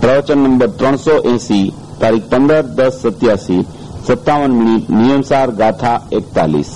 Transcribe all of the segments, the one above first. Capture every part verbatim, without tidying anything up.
પ્રવચન નંબર ત્રણસો એસી, તારીખ પંદર દસ સત્યાસી, સત્તાવન મિનિટ, નિયમસાર ગાથા એકતાલીસ.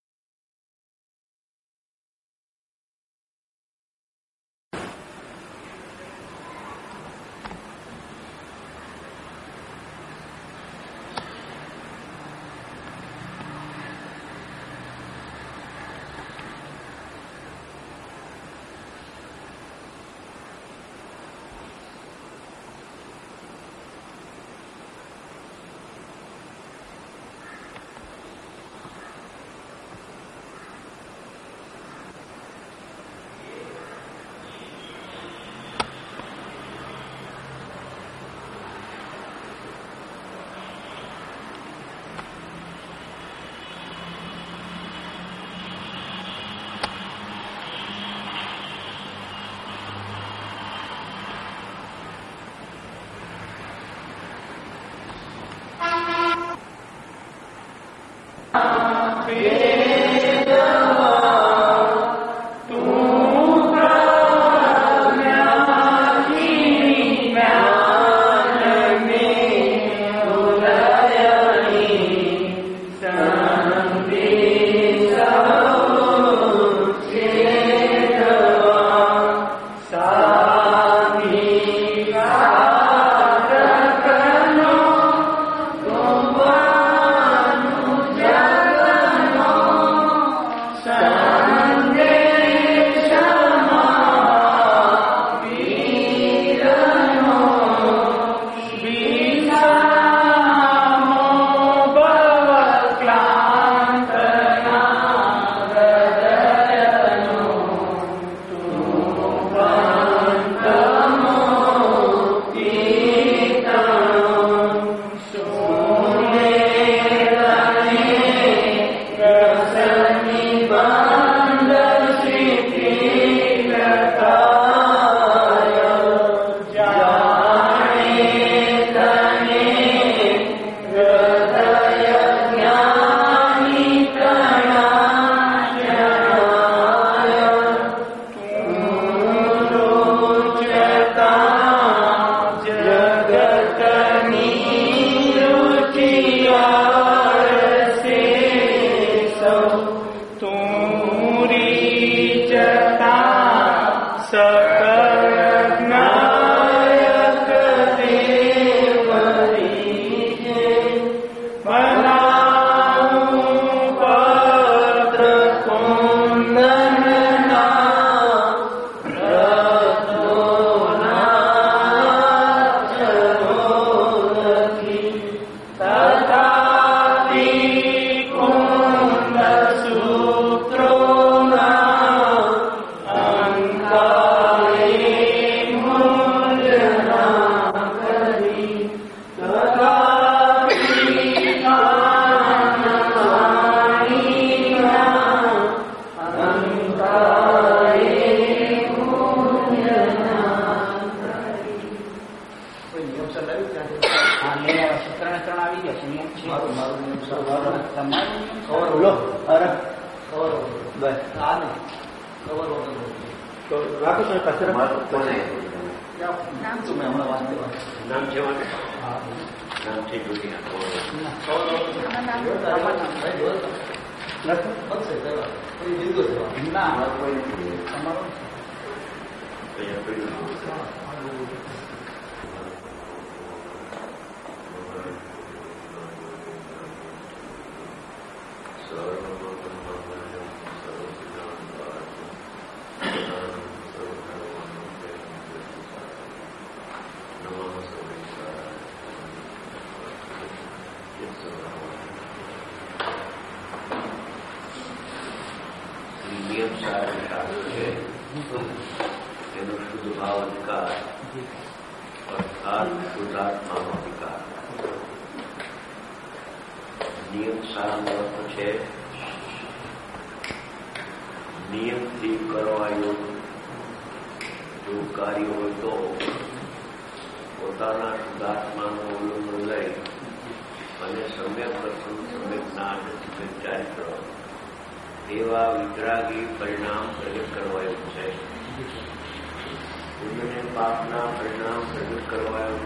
એવા વિતરાગી પરિણામ પ્રગટ કરવાયું છે. પુણ્યને પાપના પરિણામ પ્રગટ કરવાયું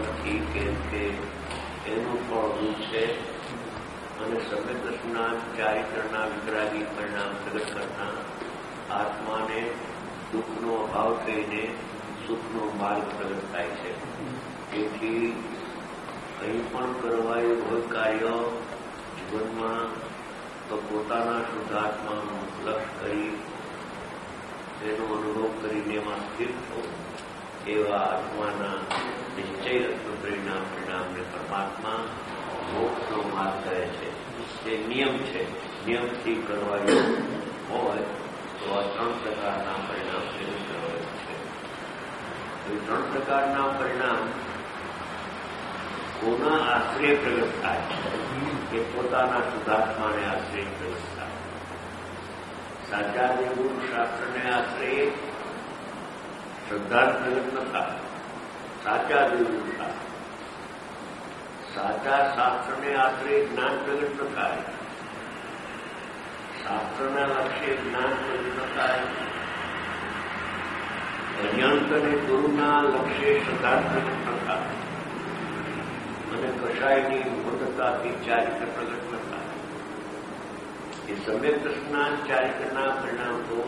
કેમ કે એનું ફળ દુઃખ છે અને સમ્યક સ્નાન ચારિત્રના વિતરાગી પરિણામ પ્રગટ કરતા આત્માને દુઃખનો અભાવ થઈને સુખનો માર્ગ પ્રગટ થાય છે. તેથી કંઈ પણ કરવાયું હોય કાર્ય જીવનમાં તો પોતાના શુદ્ધાત્માનું લક્ષ્ય કરી એનો અનુભવ કરીને એમાં સ્થિર થવું એવા આત્માના નિશ્ચય પરિણામ પરિણામને પરમાત્મા મોક્ષનો માર્ગ કહે છે. તે નિયમ છે. નિયમથી કરવાયું હોય તો આ ત્રણ પ્રકારના પરિણામ પ્રગટ કરવાયું છે. એ ત્રણ પ્રકારના પરિણામ કોના આશ્રય પ્રગટ થાય છે એ પોતાના શુદ્ધાત્માને આશ્રય પ્રગટ થાય. સાચા દેવગુરુ શાસ્ત્રને આશ્રય શ્રદ્ધા પ્રગટ ન થાય. સાચા દેવગુરુ શાસ્ત્ર સાચા શાસ્ત્રને આશ્રય જ્ઞાન પ્રગટ ન થાય. શાસ્ત્રના લક્ષ્ય જ્ઞાન પ્રગટ ન થાય. પર્યંત અને ગુરુના લક્ષ્ય શ્રદ્ધા પ્રગટ ન થાય અને કશાયની મૂર્તતાથી ચારિત્ર પ્રગટ ન થાય. એ સમ્યક સ્નાન ચારિત્રના પરિણામ તો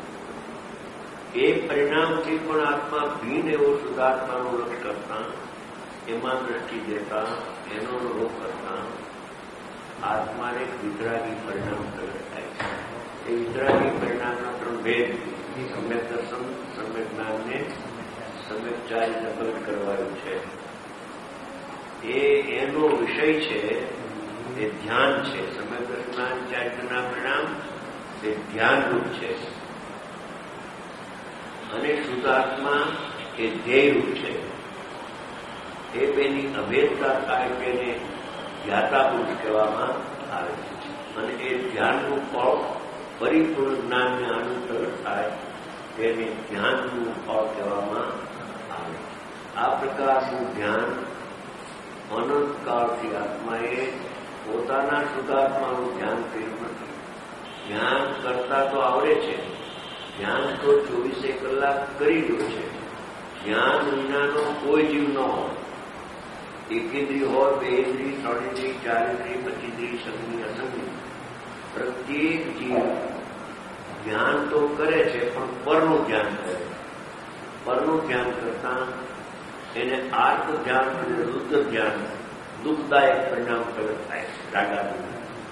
એ પરિણામથી પણ આત્મા ભીન એવો શુદ્ધાત્માનું લક્ષ્ય કરતા એમાં દ્રષ્ટિ દેતા એનો અનુભવ કરતા આત્માને વિતરાગી પરિણામ પ્રગટ થાય છે. એ વિતરાગી પરિણામના ત્રણ ભેદ સમ્યક દર્શન, સમ્યક જ્ઞાનને સમ્યક ચારિત્ર પ્રગટ કરવાનું છે. એ એનો વિષય છે એ ધ્યાન છે. સમ્યક દર્શન ચારિત્રના પરિણામ એ ધ્યાનરૂપ છે અને શુદ્ધાત્મા એ ધ્યેયરૂપ છે. એ બેની અભેદતા થાય તેને ધ્યાતા પુરુષ કહેવામાં આવે છે અને એ ધ્યાનનું ફળ પરિપૂર્ણ જ્ઞાનને આનંદ પ્રગટ થાય તેને ધ્યાનનું ફળ કહેવામાં આવે. આ પ્રકારનું ધ્યાન અનંતકાળથી આત્માએ પોતાના શુદ્ધાત્માનું ધ્યાન કર્યું નથી. ધ્યાન કરતા તો આવડે છે, ધ્યાન તો ચોવીસે કલાક કરી રહ્યું છે. ધ્યાન વિનાનો કોઈ જીવ ન હોય. એક ઇન્દ્રિય હોય, બે ઇન્દ્રિય, ત્રણ ઇન્દ્રિય, ચાર ઇન્દ્રિય, પચીસ ઇન્દ્રિય, સંગની અસંગની, પ્રત્યેક જીવ ધ્યાન તો કરે છે પણ પરનું ધ્યાન કરે. પરનું ધ્યાન કરતા એને આર્ત ધ્યાન અને રુદ્ર ધ્યાન દુઃખદાયક પરિણામ પ્રગટ થાય છે. રાગાનું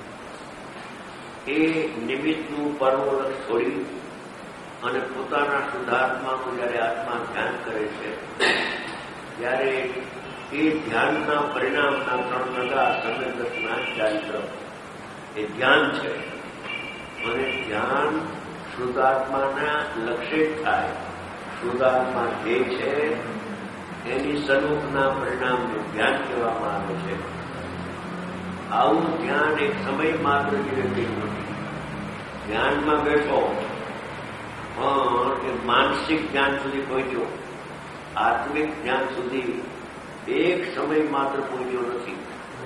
એ નિમિત્તનું પરનું લક્ષ છોડી અને પોતાના શુદ્ધાત્માનું જયારે આત્મા ધ્યાન કરે છે ત્યારે એ ધ્યાનના પરિણામના ત્રણ પ્રકાર સમ્યક દર્શન ચારિત્ર એ ધ્યાન છે અને ધ્યાન શુદ્ધાત્માના લક્ષ્ય થાય. શુદ્ધાત્મા જે છે એની સ્વરૂપના પરિણામને ધ્યાન કહેવામાં આવે છે. આવું ધ્યાન એક સમય માત્ર જેવું નથી. ધ્યાનમાં બેઠો પણ એ માનસિક ધ્યાન સુધી પહોંચ્યો, આત્મિક ધ્યાન સુધી એક સમય માત્ર પહોંચ્યો નથી.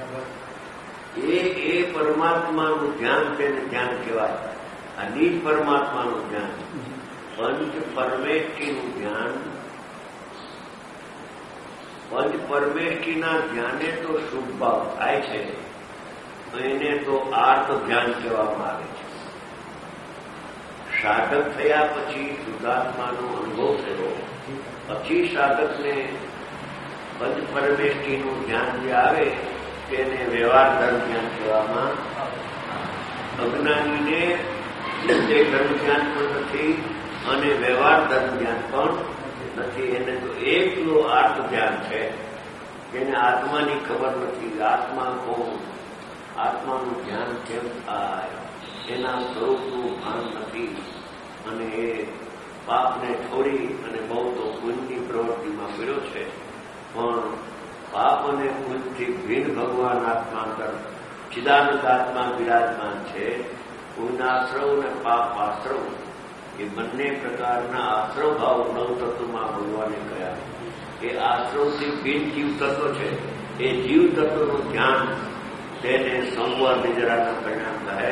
એ એ પરમાત્માનું ધ્યાન તેને ધ્યાન કહેવાય. આ નિજ પરમાત્માનું ધ્યાન, પંચ પરમેષ્ઠીનું ધ્યાન. પંચ પરમેષ્ઠીના ધ્યાને તો શુભ ભાવ થાય છે, એને તો આર્ત ધ્યાન કહેવામાં આવે છે. સાધક થયા પછી શુદ્ધાત્માનો અનુભવ થયો પછી સાધકને પંચ પરમેષ્ઠીનું ધ્યાન જે આવે તેને વ્યવહાર ધર્મ ધ્યાન કહેવામાં. અજ્ઞાનીને નિશ્ચય ધર્મ ધ્યાન પણ નથી અને વ્યવહાર ધર્મ ધ્યાન પણ નથી. એને તો એકલું આત્મ ધ્યાન છે. જેને આત્માની ખબર નથી, આત્મા કોણ, આત્માનું ધ્યાન કેમ થાય, એના સ્વરૂપનું ભાન નથી અને એ પાપને છોડી અને બહુ તો પુણ્યની પ્રવૃત્તિમાં પડ્યો છે. પણ પાપ અને પુણ્યથી ભિન્ન ભગવાન આત્મા અંદર ચિદાનંદ આત્મા વિરાજમાન છે. પુણ્યાશ્રવ અને પાપ આશ્રવ એ બંને પ્રકારના આશ્રવ ભાવ નવ તત્વમાં ભગવાને કહ્યા. એ આશ્રવથી ભિન્ન જીવ તત્વ છે. એ જીવ તત્વનું ધ્યાન તેને સંવર નિજરાના પરિણામ કહે.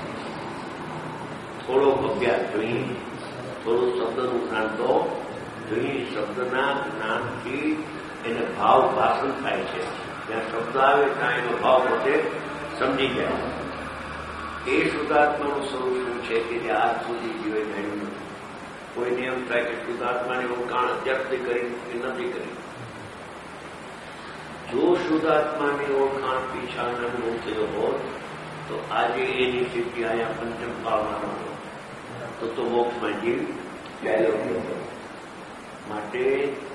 થોડો અભ્યાસ જોઈએ, થોડું શબ્દનું જ્ઞાન તો જોઈએ. શબ્દના જ્ઞાનથી એને ભાવ ભાષણ થાય છે. જ્યાં શબ્દ આવે ત્યાં એનો ભાવ પોતે સમજી જાય. એ શુદ્ધાત્માનું સ્વરૂપ શું છે કે જે આજ સુધી જીવે જાણ્યું નથી. કોઈને એમ થાય કે શુદ્ધાત્માની ઓળખાણ અત્યાર સુધી કરી કે નથી કરી. જો શુદ્ધાત્માની ઓળખાણ પીછા ન થયો હોત તો આજે એની સ્થિતિ અહીંયા પંચમ કાળમાં ન હોત, તો તો મોક્ષમાં જીવ ચાલ્યો ગયો. માટે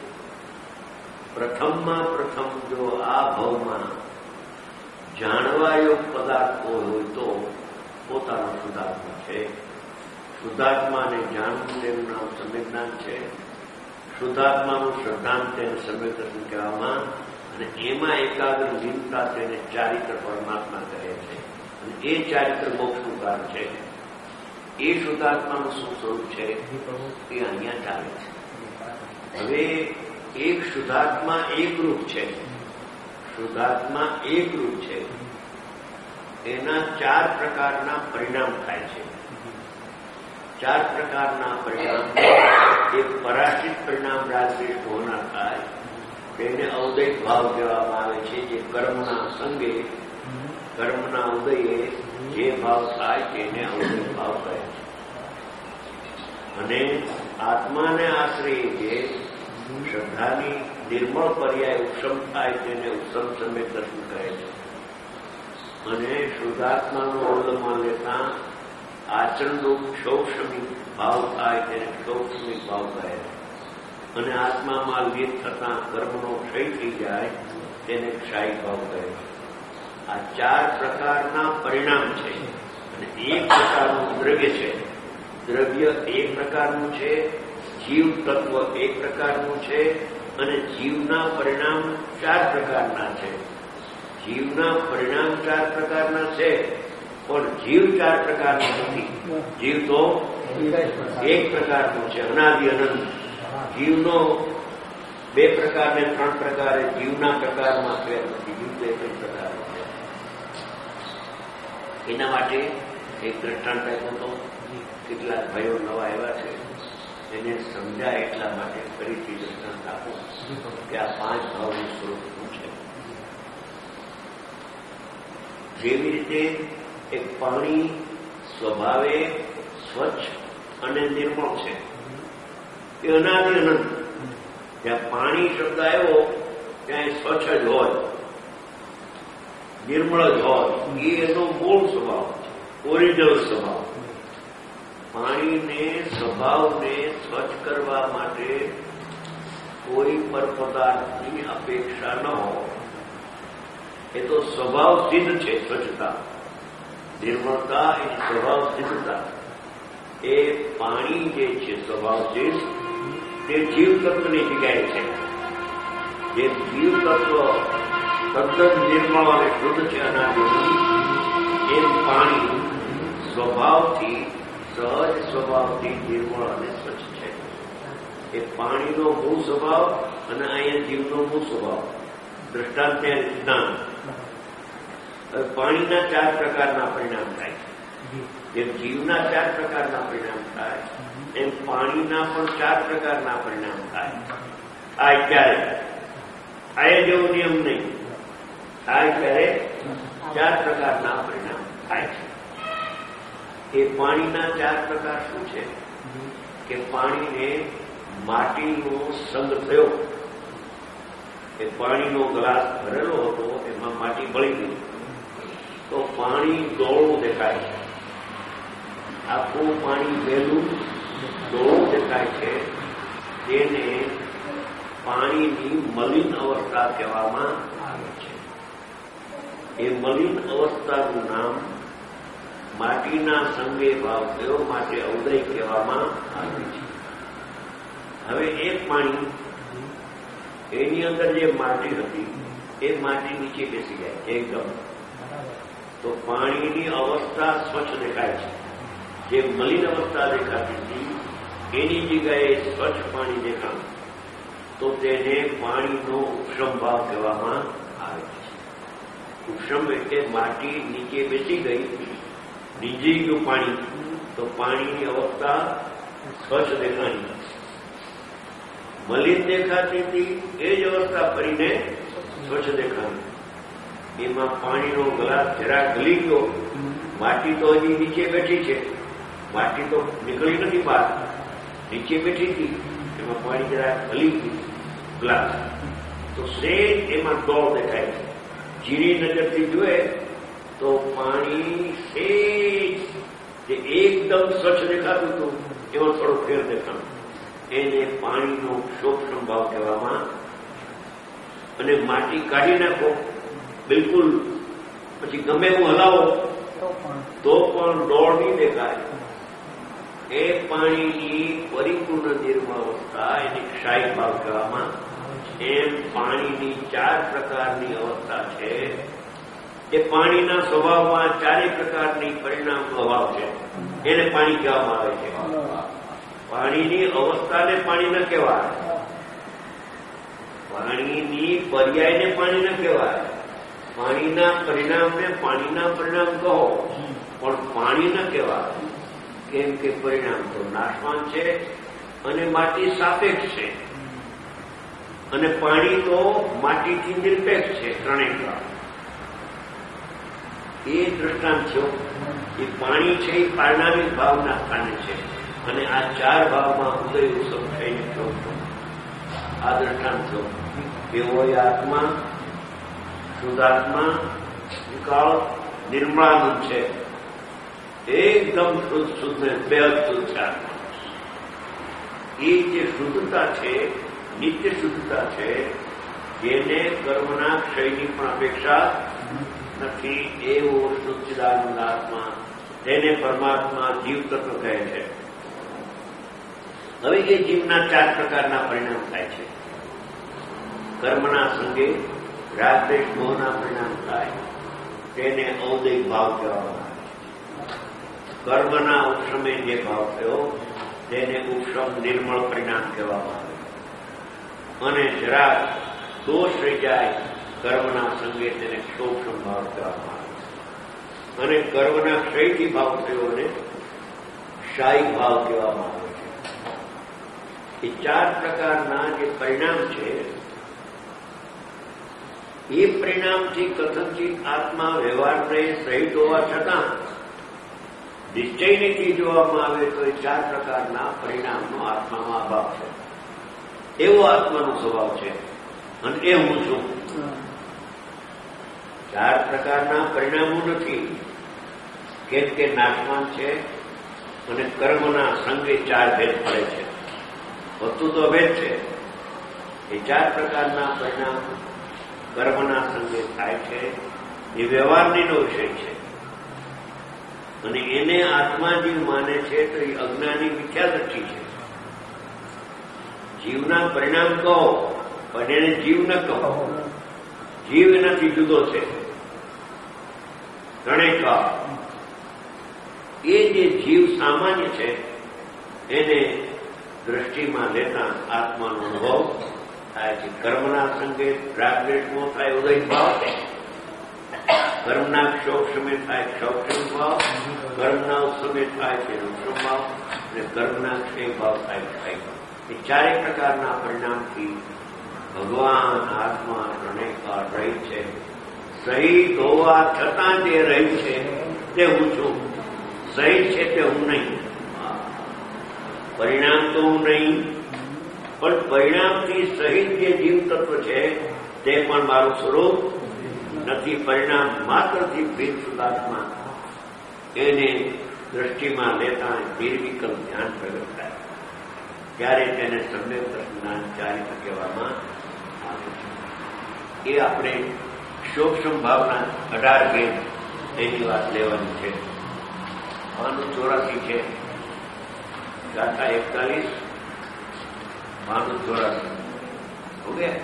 પ્રથમમાં પ્રથમ જો આ ભાવમાં જાણવા યોગ પદાર્થ હોય તો પોતાનો શુદ્ધાત્મા છે. શુદ્ધાત્માને જાણવું તેનું નામ સમ્યક્ છે. શુદ્ધાત્માનું શ્રદ્ધાંત તેને સમ્યક દર્શન કહેવામાં, અને એમાં એકાગ્ર લીનતા તેને ચારિત્ર પરમાત્મા કહે છે. અને એ ચારિત્ર મોક્ષનું કારણ છે. એ શુદ્ધાત્માનું શું સ્વરૂપ છે એ અહીંયા ચાલે છે. હવે એક શુદ્ધાત્મા એકરૂપ છે. શુદ્ધાત્મા એકરૂપ છે. એના ચાર પ્રકારના પરિણામ થાય છે. ચાર પ્રકારના પરિણામ. એક પરાશ્રિત પરિણામ રાજશ્રેષ્ઠ હોના થાય, તેને અવદય ભાવ કહેવામાં આવે છે. જે કર્મના સંગે કર્મના ઉદયે જે ભાવ થાય તેને અવદય ભાવ કહે છે. અને આત્માને આશ્રય જે શ્રદ્ધાની નિર્મળ પર્યાય ઉપશમ થાય તેને ઉપશમ સમ્યક દર્શન કહે છે. અને શુદ્ધાત્માનું અવલંબન લેતા આચરણરૂપ ક્ષૌક્ષમિક ભાવ થાય તેને ક્ષૌક્ષમિક ભાવ કહે છે. અને આત્મામાં લીન થતા કર્મનો ક્ષય થઈ જાય તેને ક્ષાયિક ભાવ કહે છે. આ ચાર પ્રકારના પરિણામ છે. અને એક પ્રકારનું દ્રવ્ય છે. દ્રવ્ય એક પ્રકારનું છે, જીવ તત્વ એક પ્રકારનું છે, અને જીવના પરિણામ ચાર પ્રકારના છે. જીવના પરિણામ ચાર પ્રકારના છે, પણ જીવ ચાર પ્રકારનું નથી. જીવ તો એક પ્રકારનું છે, અનાદિ અનંત. જીવનો બે પ્રકારને ત્રણ પ્રકારે જીવના પ્રકારમાં ફેર નથી. જીવ તો એક જ પ્રકારનો છે. એના માટે એક દ્રષ્ટાંત આપ્યો હતો. કેટલાક ભાઈઓ નવા આવ્યા છે, એને સમજાય એટલા માટે ફરીથી દ્રષ્ટાંત આપો કે આ પાંચ ભાવનું સ્વરૂપ શું છે. જેવી રીતે એક પાણી સ્વભાવે સ્વચ્છ અને નિર્મળ છે. એ અનાદિ અનંત. જ્યાં પાણી શબ્દ આવ્યો ત્યાં સ્વચ્છ જ હોય, નિર્મળ જ હોય. એ એનો મૂળ સ્વભાવ છે, ઓરિજિનલ સ્વભાવ. પાણીને સ્વભાવને સ્વચ્છ કરવા માટે કોઈ પર પદાર્થની અપેક્ષા ન હોય. એ તો સ્વભાવ સિદ્ધ છે. સ્વચ્છતા, નિર્મળતા એ સ્વભાવ સિદ્ધતા. એ પાણી જે છે સ્વભાવ સિદ્ધ, તે જીવ તત્વની જગ્યાએ છે. જે જીવ તત્વ તદ્દન નિર્મળ અને શુદ્ધ છે અનાદિની, એમ પાણી સ્વભાવથી સહજ સ્વભાવથી નિર્મળ અને સ્વચ્છ છે. એ પાણીનો મૂળ સ્વભાવ અને અહીંયા જીવનો મૂળ સ્વભાવ. દ્રષ્ટાંત જ્ઞાન. હવે પાણીના ચાર પ્રકારના પરિણામ થાય છે. જેમ જીવના ચાર પ્રકારના પરિણામ થાય એમ પાણીના પણ ચાર પ્રકારના પરિણામ થાય. આ ક્યારે આ જેવો નિયમ નહીં. આ ક્યારે ચાર પ્રકારના પરિણામ થાય છે. એ પાણીના ચાર પ્રકાર શું છે કે પાણીને માટીનો સંગ થયો. એ પાણીનો ગ્લાસ ભરેલો હતો, એમાં માટી ભળી ગઈ તો પાણી ડોળું દેખાય છે. આખું પાણી વહેલું ડોળું દેખાય છે. તેને પાણીની મલિન અવસ્થા કહેવામાં આવે છે. એ મલિન અવસ્થાનું નામ માટીના સંગે ભાવ થયો માટે અવદય કહેવામાં આવે છે. હવે એક પાણી એની અંદર જે માટી હતી એ માટી નીચે બેસી જાય એકદમ, તો પાણીની અવસ્થા સ્વચ્છ દેખાય છે. જે મલિન અવસ્થા દેખાતી હતી એની જગ્યાએ સ્વચ્છ પાણી દેખાણ તો તેને પાણીનો ઉપશમ ભાવ કહેવામાં આવે છે. ઉપશમ એટલે માટી નીચે બેસી ગઈ, નીચી ગયું પાણી, તો પાણીની અવસ્થા સ્વચ્છ દેખાણી. મલિન દેખાતી હતી એ જ અવસ્થા ફરીને સ્વચ્છ દેખાતી. એમાં પાણીનો ગ્લાસ જરા ગલી ગયો, માટી તો હજી નીચે બેઠી છે, માટી તો નીકળી નથી બહાર, નીચે બેઠી હતી, એમાં પાણી જરા ગલી ગયું ગ્લાસ, તો સેજ એમાં ડોળ દેખાય છે. જીરી નજરથી જોઈએ તો પાણી સેજ જે એકદમ સ્વચ્છ દેખાતું હતું એમાં થોડો ફેર દેખાતો. એને પાણીનો સૂક્ષ્મ ભાવ કહેવામાં. અને માટી કાઢી નાખો બિલકુલ, પછી ગમે એવું હલાવો તો પણ ડોળ નહીં દેખાય. એ પાણીની પરિપૂર્ણ નિર્મળ અવસ્થા એને ક્ષાય ભાવ કહેવામાં. એમ પાણીની ચાર પ્રકારની અવસ્થા છે. એ પાણીના સ્વભાવમાં ચારેય પ્રકારની પરિણામ અભાવ છે, એને પાણી કહેવામાં આવે છે. પાણીની અવસ્થાને પાણી ન કહેવાય, પાણીની પર્યાયને પાણી ન કહેવાય. પાણીના પરિણામને પાણીના પરિણામ કહો, પણ પાણી ન કહેવાય. કેમ કે પરિણામ તો નાશવાન છે અને માટી સાપેક્ષ છે, અને પાણી તો માટીથી નિરપેક્ષ છે. ત્રણેય એ દ્રષ્ટાંત છે. એ પાણી છે એ પારણાવી ભાવના સ્થાને છે, અને આ ચાર ભાવમાં ઉદય ઉત્સવ થઈને થયો. આ દ્રષ્ટાંત થયો. એવો આત્મા શુદ્ધાત્મા વિકાળ નિર્મળાનંદ છે. એકદમ શુદ્ધ શુદ્ધ ને બેહદ શુદ્ધ છે. એ જે શુદ્ધતા છે, નિત્ય શુદ્ધતા છે, જેને કર્મના ક્ષયની પણ અપેક્ષા નથી, એવો શુદ્ધિદાનંદ આત્મા, તેને પરમાત્મા જીવ તત્વ કહે છે. હવે એ જીવના ચાર પ્રકારના પરિણામ થાય છે. કર્મના સંગે રાગદ્વેષ મોહના પરિણામ થાય, તેને ઔદૈક ભાવ કહેવામાં આવે છે. કર્મના ઉપશમે જે ભાવ થયો તેને ઉપશમ નિર્મળ પરિણામ કહેવામાં આવે. અને જરા દોષ રહી જાય કર્મના સંગે તેને ક્ષોક્ષમ ભાવ કહેવામાં આવે. અને કર્મના ક્ષયથી ભાવ થયો અને શાયિક ભાવ કહેવામાં આવે છે. એ ચાર પ્રકારના જે પરિણામ છે, એ પરિણામથી કથનચિત આત્મા વ્યવહારને સહિત હોવા છતાં નિશ્ચયનીથી જોવામાં આવે તો એ ચાર પ્રકારના પરિણામનો આત્મામાં અભાવ છે. એવો આત્માનો સ્વભાવ છે, અને એ હું છું. ચાર પ્રકારના પરિણામો નથી, કેમ કે નાશવાન છે અને કર્મના સંગે ચાર ભેદ પડે છે. વસ્તુ તો ભેદ છે. એ ચાર પ્રકારના પરિણામ કર્મના સંગે થાય છે. એ વ્યવહારનીનો વિષય છે, અને એને આત્મા જીવ માને છે તો એ અજ્ઞાની મિથ્યા દ્રષ્ટિ છે. જીવના પરિણામ કહો, પણ એને જીવ ન કહો. જીવ એનાથી જુદો છે. ત્રણેય કહો. એ જે જીવ સામાન્ય છે એને દ્રષ્ટિમાં લેતા આત્માનો અનુભવ થાય છે. કર્મના સંગે રાગદ્વેષ મોહ થાય ઉદય ભાવ, કર્મના ક્ષોભ સમય થાય ક્ષોભ ભાવ, કર્મના ઉત્સમે થાય છે ઉત્સવ ભાવ, અને કર્મના ક્ષય ભાવ થાય ક્ષય ભાવ. એ ચારેય પ્રકારના પરિણામથી ભગવાન આત્મા ત્રણેય કાળ રહી છે. સહિત હોવા છતાં જે રહી છે તે હું છું. સહિત છે તે હું નહીં. પરિણામ તો હું નહીં, પણ પરિણામથી સહિત જે જીવ તત્વ છે તે પણ મારું સ્વરૂપ નથી. પરિણામ માત્રથી ભેદ શુદ્ધાત્મા, એને દ્રષ્ટિમાં લેતા નિર્વિકલ્પ ધ્યાન પ્રગટ થાય ત્યારે તેને સમ્યક જ્ઞાન ચારિત્ર કહેવામાં આવે છે. એ આપણે સૂક્ષ્મ ભાવના અઢાર ભેદ એની વાત લેવાની છે. ભાનું ચોરાસી છે, ગાથા એકતાલીસ, ભાનું ચોરાસી હો ગયા.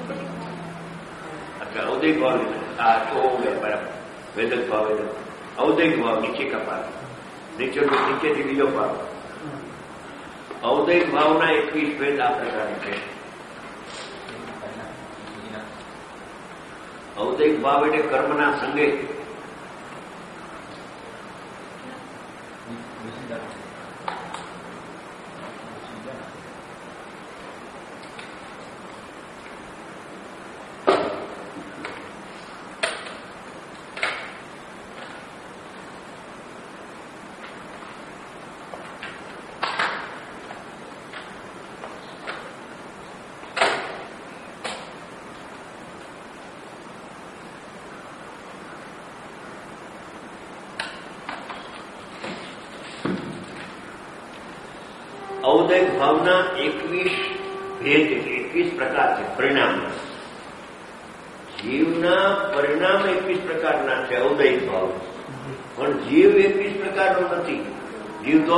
अच्छा औदिक भाव आ तो हो गया बराबर. वेदक भाव वेदक औदिक भाव नीचे का पार, नीचे नीचे थी बीजो भाव. औदिक भावना एकवीस भेद आ प्रकार है. औदिक भाव એટલે કર્મના સંગે ઔદૈક ભાવના એકવીસ ભેદ એકવીસ પ્રકાર છે. પરિણામ જીવના પરિણામ એકવીસ પ્રકારના છે. ઔદૈક ભાવ પણ જીવ એકવીસ પ્રકારનો નથી. જીવ તો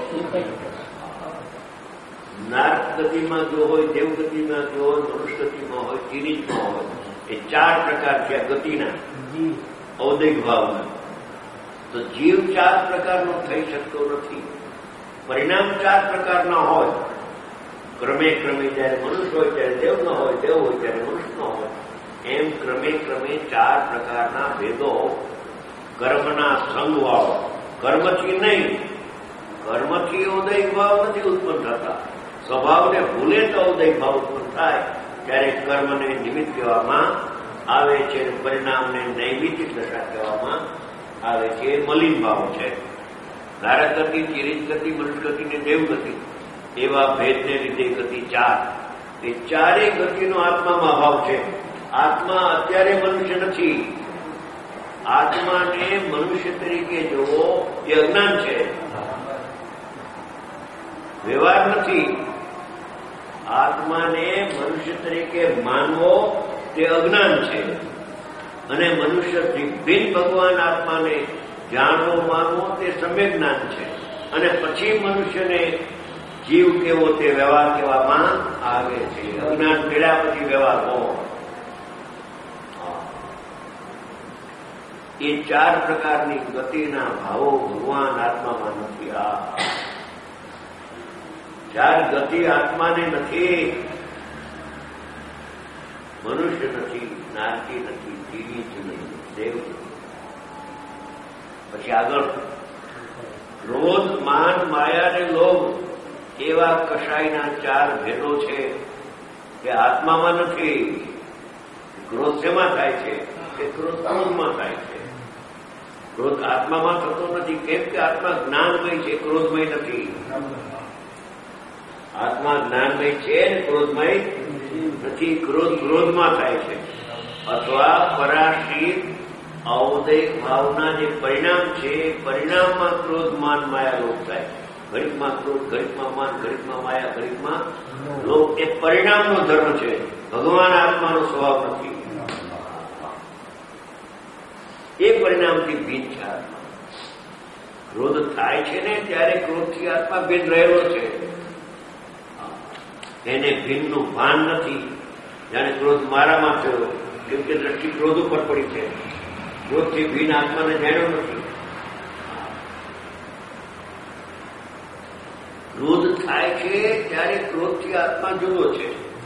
નાર્ક ગતિમાં જો હોય, દેવગતિમાં જો હોય, મનુષ્ય ગતિમાં હોય, ચિરિજમાં હોય, એ ચાર પ્રકાર છે આ ગતિના ઔદૈક ભાવના. તો જીવ ચાર પ્રકારનો થઈ શકતો નથી. પરિણામ ચાર પ્રકારના હોય. ક્રમે ક્રમે જયારે મનુષ્ય હોય ત્યારે દેવ ન હોય, દેવ હોય ત્યારે મનુષ્ય ન હોય, એમ ક્રમે ક્રમે ચાર પ્રકારના ભેદો કર્મના સંગવાળો. કર્મથી નહીં, કર્મથી ઔદૈક ભાવ નથી ઉત્પન્ન થતા. સ્વભાવને ભૂલે તો ઔદૈક ભાવ ઉત્પન્ન થાય. ત્યારે કર્મને નિમિત્ત કહેવામાં આવે છે, પરિણામને નૈમિત્તિક દશા કહેવામાં આવે છે. એ મલિન ભાવ છે. નારક ગતિ, ચિરિજ ગતિ, મનુષ્ય ગતિ ને દેવગતિ, એવા ભેદને લીધે ગતિ ચાર. એ ચારેય ગતિનો આત્મામાં ભાવ છે. આત્મા અત્યારે મનુષ્ય નથી. આત્માને મનુષ્ય તરીકે જોવો એ અજ્ઞાન છે, વ્યવહાર નથી. આત્માને મનુષ્ય તરીકે માનવો તે અજ્ઞાન છે. અને મનુષ્યથી ભિન્ન ભગવાન આત્માને જાણવો, માનવો તે સમ્યક જ્ઞાન છે. અને પછી મનુષ્યને જીવ કેવો તે વ્યવહાર કહેવામાં આવે છે. અજ્ઞાન પીડા પછી વ્યવહાર હોવો. એ ચાર પ્રકારની ગતિના ભાવો ભગવાન આત્મામાં નથી. આ ચાર ગતિ આત્માને નથી. મનુષ્ય નથી, નારકી નથી, ચિરિજ નહીં, દેવ નથી. પછી આગળ ક્રોધ, માન, માયા ને લોભ એવા કશાયના ચાર ભેદો છે કે આત્મામાં નથી. ક્રોધ શેમાં થાય છે? કે ક્રોધ ક્રોધમાં થાય છે. ક્રોધ આત્મામાં થતો નથી. કેમ કે આત્મા જ્ઞાનમય છે, ક્રોધમય નથી. આત્મા જ્ઞાનમય છે ને ક્રોધમય નથી. ક્રોધ ક્રોધમાં થાય છે. અથવા પરાશ્રિત ઔદૈક ભાવના જે પરિણામ છે, પરિણામમાં ક્રોધ, માન, માયા, લોભ થાય. ઘડીકમાં ક્રોધ, ઘડીકમાં માન, ઘડીકમાં માયા, ઘડીકમાં લોભ. એ પરિણામનો ધર્મ છે. ભગવાન આત્માનો સ્વભાવ નથી. એ પરિણામથી ભિન્ન છે આત્મા. ક્રોધ થાય છે ને ત્યારે ક્રોધથી આત્મા ભિન્ન રહેલો છે. એને ભિન્નનું ભાન નથી. જાણે ક્રોધ મારામાં થયો, કેમ કે દ્રષ્ટિ ક્રોધ ઉપર પડી છે. ક્રોધથી ભિન્ન આત્માને જાણ્યો નથી. ક્રોધ થાય છે ત્યારે ક્રોધથી આત્મા જુદો છે.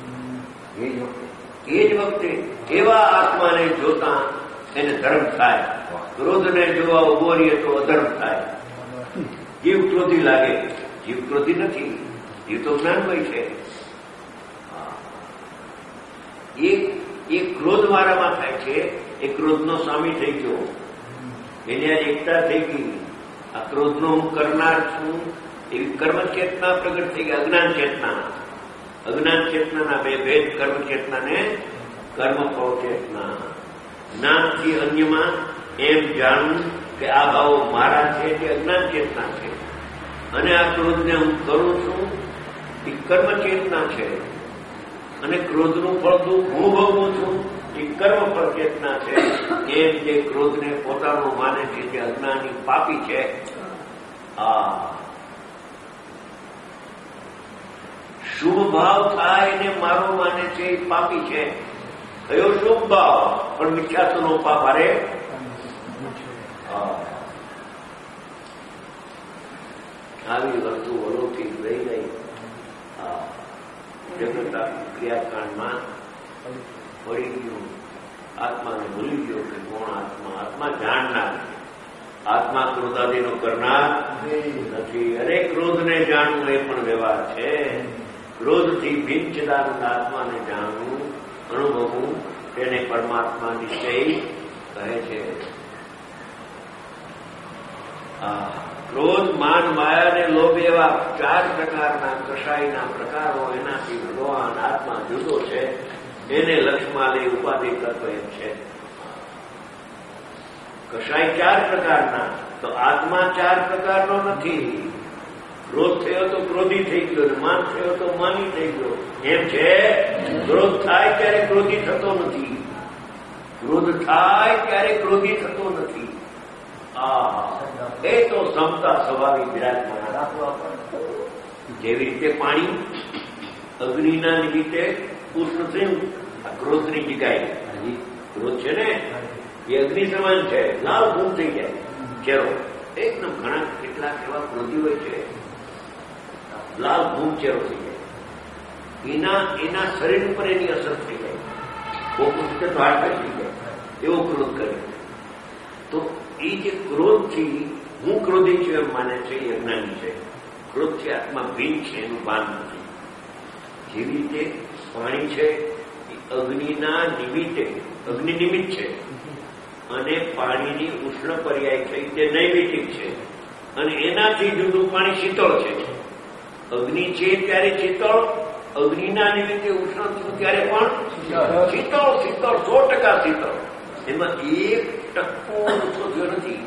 એ જ વખતે એવા આત્માને જોતા એને ધર્મ થાય. ક્રોધને જોવા ઉભો રહીએ તો અધર્મ થાય. જીવ ક્રોધી લાગે. જીવ ક્રોધી નથી. જીવ તો જ્ઞાનમય છે. એ ક્રોધ વાળામાં થાય છે. એ ક્રોધનો સ્વામી થઈ ગયો. એની આ એકતા થઈ ગઈ. આ ક્રોધનો હું કરનાર છું એવી કર્મ ચેતના પ્રગટ થઈ ગઈ. અજ્ઞાન ચેતના, અજ્ઞાન ચેતનાના બે ભેદ, કર્મ ચેતના ને કર્મફળ ચેતના. જ્ઞાનથી અન્યમાં એમ જાણવું કે આ ભાવો મારા છે તે અજ્ઞાન ચેતના છે. અને આ ક્રોધને હું કરું છું એ કર્મ ચેતના છે. અને ક્રોધનું ફળ દુઃખ હું ભોગવું છું એ કર્મ ફળ ચેતના છે. એમ જે ક્રોધને પોતાનો માને છે તે અજ્ઞાની પાપી છે. આ શુભ ભાવ થાય એને મારો માને છે એ પાપી છે. કયો શુભ ભાવ? પણ મિથ્યાત્વનો પાપ. અરે આવી વસ્તુ અલૌકિક રહી ગઈ. જગત ક્રિયાકાંડમાં પડી ગયું. આત્માને ભૂલી ગયો કે કોણ આત્મા? આત્મા જાણનાર છે. આત્મા ક્રોધાદિનો કરનાર નથી. અને ક્રોધને જાણવું એ પણ વ્યવહાર છે. ક્રોધથી ભિન્ન ચિદાનંદ આત્માને જાણવું, અનુભવવું તેને પરમાત્મા નિશ્ચય કહે છે. ક્રોધ, માન, માયા અને લોભ એવા ચાર પ્રકારના કશાયના પ્રકારો એનાથી ભગવાન આત્મા જુદો છે. એને લક્ષમાં લઈ ઉપાધિ તત્વ એમ છે. કશાય ચાર પ્રકારના, તો આત્મા ચાર પ્રકારનો નથી. ક્રોધ થયો તો ક્રોધી થઈ ગયો, અને માન થયો તો માની થઈ ગયો. એમ છે ક્રોધ થાય ત્યારે ક્રોધી થતો નથી, ક્રોધ થાય ત્યારે ક્રોધી થતો નથી. આ એ તો સમતા સ્વભાવી વિરાજમાન. જેવી રીતે પાણી અગ્નિના નિમિત્તે ઉષ્ણ થયું, આ ક્રોધની જગ્યાએ ક્રોધ છે ને એ અગ્નિ સમાન છે, લાલ ભૂમ થઈ જાય ચહેરો. એકદમ ઘણા કેટલાક એવા ક્રોધી હોય છે, લાલ ભૂમ ચહેરો થઈ જાય, એના એના શરીર ઉપર એની અસર થઈ જાય, કોક વખતે તો હાડકા થઈ જાય, એવો ક્રોધ કરે. તો એ જે ક્રોધથી હું ક્રોધી છું એમ માને છે એ અજ્ઞાની છે. ક્રોધથી આત્મા ભીન છે, એનું ભાન નથી. જેવી રીતે પાણી છે એ અગ્નિના નિમિત્તે, અગ્નિ નિમિત્ત છે, અને પાણીની ઉષ્ણ પર્યાય છે તે નૈમિતિક છે, અને એનાથી જુદું પાણી શીતળ છે. અગ્નિ છે ત્યારે શીતળ, અગ્નિના નિમિત્તે ઉષ્ણ થયું ત્યારે પણ શીતળ. શીતળ સો ટકા શીતળ, એમાં એક ટક્કો ઓછો થયો નથી.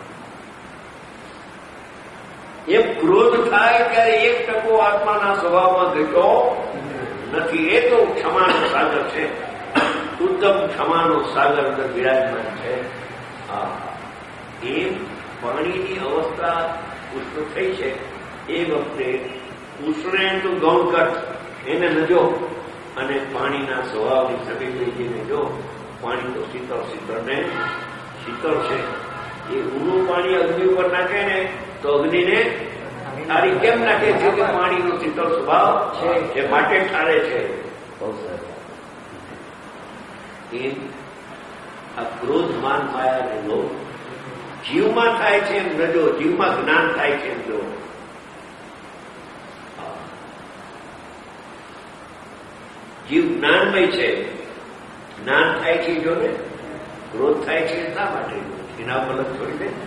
એમ ક્રોધ થાય ત્યારે એક ટકો આત્માના સ્વભાવમાં ઘટ્યો નથી. એ તો ક્ષમાનો સાગર છે, ઉત્તમ ક્ષમાનો સાગર અંદર વિરાજમાન છે. એમ પાણીની અવસ્થા ઉષ્ણ થઈ છે એ વખતે ઉષ્ણે તો ગૌણકટ એને નજો, અને પાણીના સ્વભાવની સમીપને જો પાણી તો શીતળ શીતળ ને શીતળ છે. એ ઊનું પાણી અગ્નિ ઉપર નાખે ને તો અગ્નિને ઠારી કેમ નાખે છે કે પાણીનો શીતળ સ્વભાવ છે, માટે ઠારે છે. એમ આ ક્રોધ માન માયા ને લોભ જીવમાં થાય છે એમ રજો, જીવમાં જ્ઞાન થાય છે એમ જો. જીવ જ્ઞાનમય છે, જ્ઞાન થાય છે જો ને. ક્રોધ થાય છે શા માટે? એના મતલબ થોડી દે.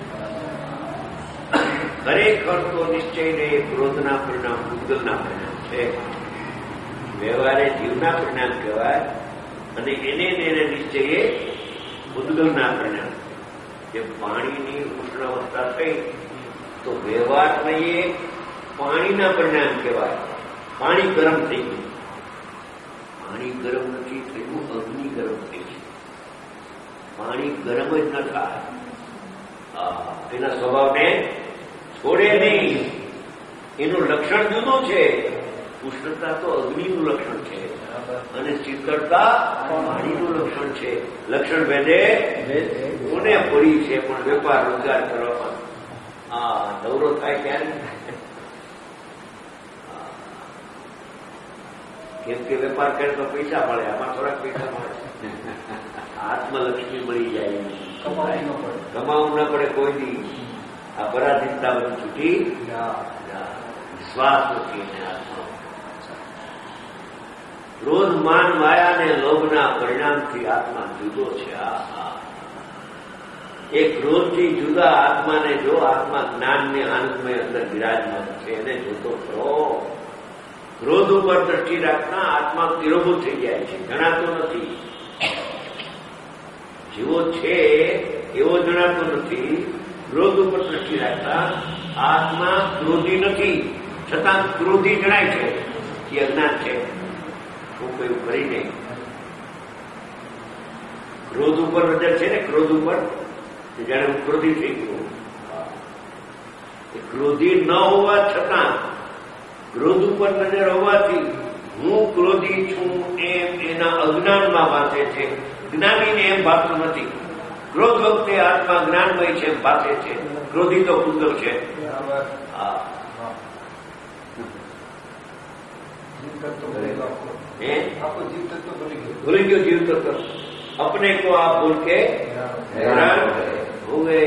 ખરેખર તો નિશ્ચયને ક્રોધના પરિણામ ભૂતગલના પરિણામ છે. વ્યવહારે જીવના પરિણામ કહેવાય, અને એને એને નિશ્ચયે ભૂતગલના પરિણામ. જે પાણીની ઉષ્ણ અવસ્થા થઈ તો વ્યવહાર નહીં, પાણીના પરિણામ કહેવાય. પાણી ગરમ થઈ ગયું. પાણી ગરમ નથી થયું, અગ્નિ ગરમ થઈ છે. પાણી ગરમ જ ન થાય, એના સ્વભાવને છોડે નહીં. એનું લક્ષણ જુદું છે. ઉષ્ણતા તો અગ્નિનું લક્ષણ છે, અને શીતળતા પાણીનું લક્ષણ છે. લક્ષણ ભેદે કોને પડી છે, પણ વેપાર રોજગાર કરવામાં આ દવરો થાય ત્યારે. કેમ કે વેપાર કરે તો પૈસા મળે, આમાં થોડાક પૈસા મળે. આત્મલક્ષ્મી મળી જાય, કમાવું ન પડે કોઈ દી. આ પરાધીનતા બધી છૂટી, વિશ્વાસ નથી એને આત્મા. ક્રોધ માન માયા અને લોભના પરિણામથી આત્મા જુદો છે. આ એ ક્રોધથી જુદા આત્માને જો, આત્મા જ્ઞાનને આનંદમય અંદર વિરાજમાન છે, એને જોતો ખરો. ક્રોધ ઉપર દ્રષ્ટિ રાખતા આત્મા તિરોભૂત થઈ જાય છે, જણાતો નથી. જેવો છે એવો જણાતો નથી. ક્રોધ ઉપર દ્રષ્ટિ રાખતા આત્મા ક્રોધી નથી, છતાં ક્રોધી જણાય છે. એ અજ્ઞાન છે. હું કયું કરી નહીં. ક્રોધ ઉપર નજર છે ને, ક્રોધ ઉપર જયારે હું ક્રોધી થઈ ગયો. ક્રોધી ન હોવા છતાં ક્રોધ ઉપર નજર હોવાથી હું ક્રોધી છું એમ એના અજ્ઞાનમાં વાંચે છે. જ્ઞાનીને એમ ભાગતું નથી. ક્રોધ વખતે આત્મા જ્ઞાનમય છે એમ ભાગે છે. ક્રોધી તો ભૂતગલ છે. ભૂલી ગયો જીવ તત્વ. अपने को आप भूल के हैरान हुए.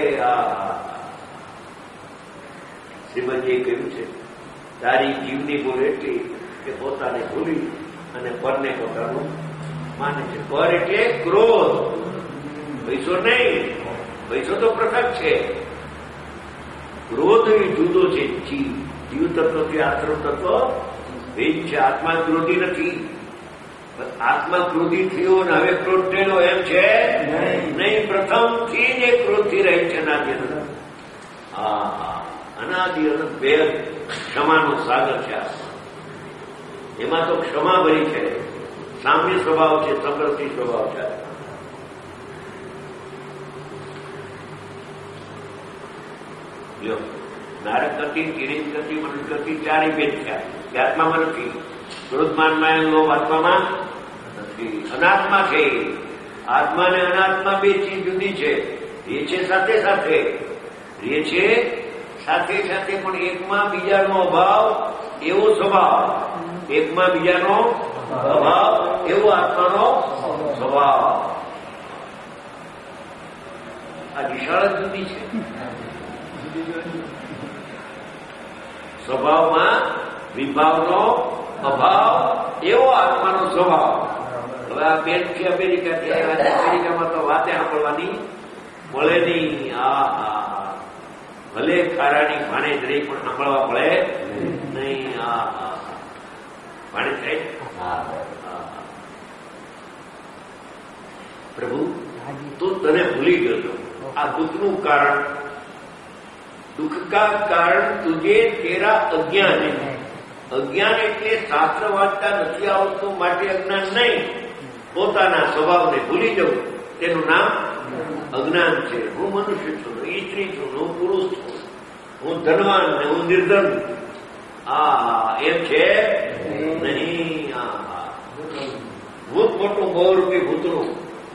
શ્રીમદજીએ કહ્યું છે તારી જીવની ભૂલ એટલી કે પોતાને ભૂલી અને પરને પોતાનું માને છે. પર એટલે ક્રોધ, પૈસો નહીં. પૈસો તો પૃથક છે. ક્રોધ એ જુદો છે. જીવ જીવ તત્વથી આશ્રમ તત્વ ભેદ છે. આત્મા ક્રોધી નથી. આત્મા ક્રોધી થયો ને હવે ક્રોધ થયેલો એમ છે નહીં. પ્રથમથી જ એ ક્રોધથી રહી છે. અનાદિ અનંત. હા અનાદિ અનંત ભેદ ક્ષમાનો સાગર છે. એમાં તો ક્ષમા ભરી છે, સામ્ય સ્વભાવ છે, સમરસી સ્વભાવ છે. નારક ગતિ, કિરીટ ગતિ, મનુષ્ય ગતિ ચારે ભેદ થયા. એ આત્મામાં નથી. ક્રોધમાનમાં લોભ આત્મામાં નથી, અનાત્મા છે. આત્મા ને અનાત્મા બે ચીજ જુદી છે. એ છે સાથે સાથે, એ છે સાથે સાથે, પણ એકમાં બીજાનો અભાવ એવો સ્વભાવ, એકમાં બીજાનો અભાવ એવો આત્માનો સ્વભાવ. આ વિશાળ જુદી છે. સ્વભાવમાં વિભાવનો અભાવ એવો આત્માનો સ્વભાવ. હવે આ બેન છે અમેરિકાથી આવ્યા, અમેરિકામાં તો વાતે સાંભળવાની મળે નહીં. આ હા ભલે ખારાની ભાણે જ રહી પણ સાંભળવા મળે નહીં. આ હા ભાણે થાય. પ્રભુ તું તને ભૂલી ગયો. આ દુઃખનું કારણ, दुख का कारण तुझे तेरा अज्ञान है. अज्ञान એટલે શાસ્ત્ર વાંચતા નથી આવતું માટે અજ્ઞાન નહીં, પોતાના સ્વભાવને ભૂલી જવું તેનું નામ અજ્ઞાન છે. હું મનુષ્ય છું, હું સ્ત્રી છું, હું પુરુષ છું, હું ધનવાન ને હું નિર્ધન. આ એમ છે નહીં. આ ભૂત મોટું બહુરૂપી ભૂતનું.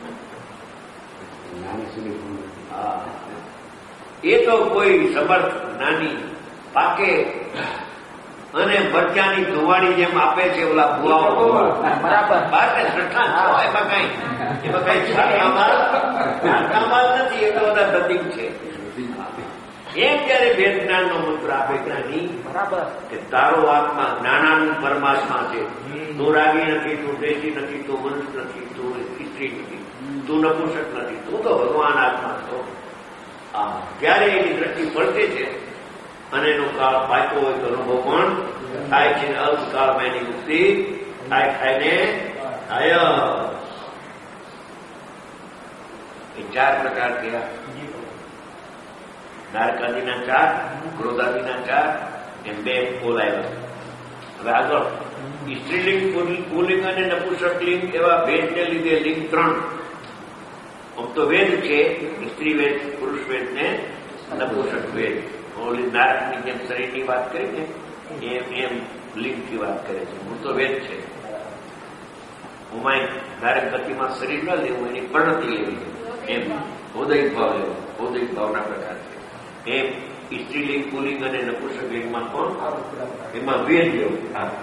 એ તો કોઈ સમર્થ નાની પાકે અને મરચાની ધુવાડી જેમ આપે છે ઓલા ભુવાઓ. બરાબર બાર ને છઠ્ઠા એમાં કઈ એમાં કઈ છાંટામાલ નથી. એ તો બધા પ્રતિક છે. એમ જયારે વેદ જ્ઞાન નો મંત્ર આપે જ્ઞાની, બરાબર કે તારો આત્મા જ્ઞાનાનું પરમાત્મા છે. તું રાગી નથી, તું દેશી નથી, તું મનુષ્ય નથી, તું સ્ત્રી નથી, તું નપુંસક નથી, તું તો ભગવાન આત્મા છો. ત્યારે એની દ્રષ્ટિ પડતે છે અને એનો કાળ પાક્યો હોય તો અનુભવ પણ થાય છે. અલ્પકાળમાં એની મુક્તિ થાય થાય ને થાય. એ ચાર પ્રકાર થયા. નારકાદીના ચાર, ક્રોધાદીના ચાર, એમ બે પોલ આવ્યા. હવે આગળ સ્ત્રીલિંગ, પુલ્લિંગ અને નપુંસકલિંગ એવા ભેદને લીધે લિંગ ત્રણ. આમ તો વેદ છે, સ્ત્રી વેદ, પુરુષ વેદ ને નપુંસક વેદ. ઓલી નારકની જેમ શરીરની વાત કરી ને એમ એમ લિંગથી વાત કરે છે. હું તો વેદ છે. ઉમાય નારક ગતિમાં શરીર ન લેવું, એની પ્રણતિ લેવી, એમ ઉદય ભાવ લેવો. ઉદય ભાવના પ્રકાર છે. એમ સ્ત્રીલિંગ, પુલ્લિંગ અને નપુંસક લિંગમાં પણ એમાં વેદ લેવું.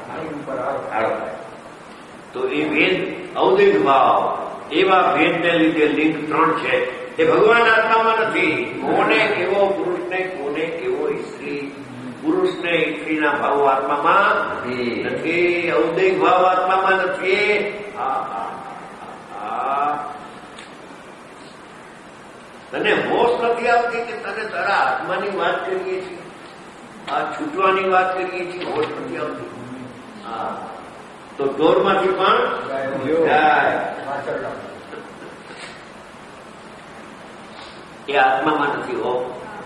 તો એ વેદ ઔદૈક ભાવ એવા ભેદને લીધે લિંગ ત્રણ છે. એ ભગવાન આત્મામાં નથી. કોને કેવો પુરુષને, કોને કેવો સ્ત્રી, પુરુષને સ્ત્રીના ભાવ આત્મામાં નથી. ઔદૈક ભાવ આત્મામાં નથી. તને હોશ નથી આવતી કે તને તારા આત્માની વાત કરીએ છીએ, આ છૂટવાની વાત કરીએ છીએ. હોશ નથી આવતી. હા તો ઢોરમાંથી પણ જાય. એ આત્મામાં નથી હો.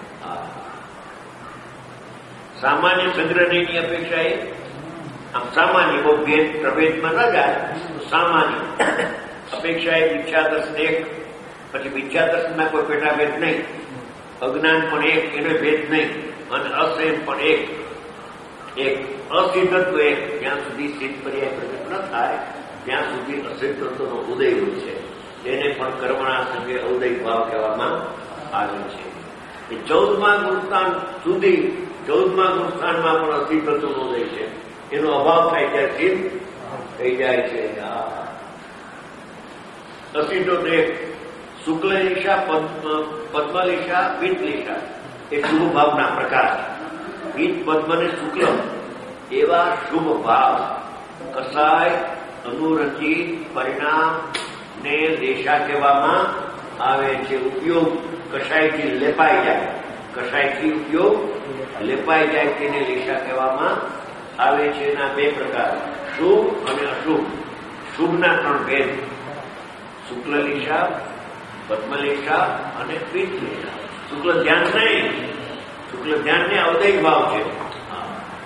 સામાન્ય સંગ્રહની અપેક્ષા એ આમ સામાન્ય બહુ ભેદ પ્રભેદમાં ન જાય. સામાન્ય અપેક્ષા એ મિથ્યાદર્શન એક, પછી મિથ્યાદર્શનમાં કોઈ પેટાભેદ નહીં, અજ્ઞાન પણ એક, એનો ભેદ નહીં, અને અસેમ પણ એક. એક અસિદ્ધત્વ એક. જ્યાં સુધી સિદ્ધ પર્યાય પ્રગટ ન થાય ત્યાં સુધી અસિદ્ધત્વનો ઉદય હોય છે. તેને પણ કર્મણા સંગે ઉદય ભાવ કહેવામાં આવે છે. એ ચૌદમા ગુણસ્થાન સુધી, ચૌદમા ગુણસ્થાનમાં પણ અસિદ્ધત્વનો ઉદય છે. એનો અભાવ થાય ત્યારે સિદ્ધ થઈ જાય છે. અસિદ્ધો એક શુક્લ લીશા, પદ્મલીશા, પિત્ત લીશા એ શુભ ભાવના પ્રકાર. પિત્ત, પદ્મ ને શુક્લ એવા શુભ ભાવ કસાય, અનુરચિત, પરિણામ ને લેશા કહેવામાં આવે છે. ઉપયોગ કસાયથી લેપાઈ જાય, કસાયથી ઉપયોગ લેપાઈ જાય તેને લેશા કહેવામાં આવે છે. એના બે પ્રકાર, શુભ અને અશુભ. શુભના ત્રણ ભેદ, શુક્લ લીશા, પદ્મલેશા અને પિત્ત લેશા. શુક્લ ધ્યાન નહીં, શુક્લ ધ્યાન ને અવદૈક ભાવ છે.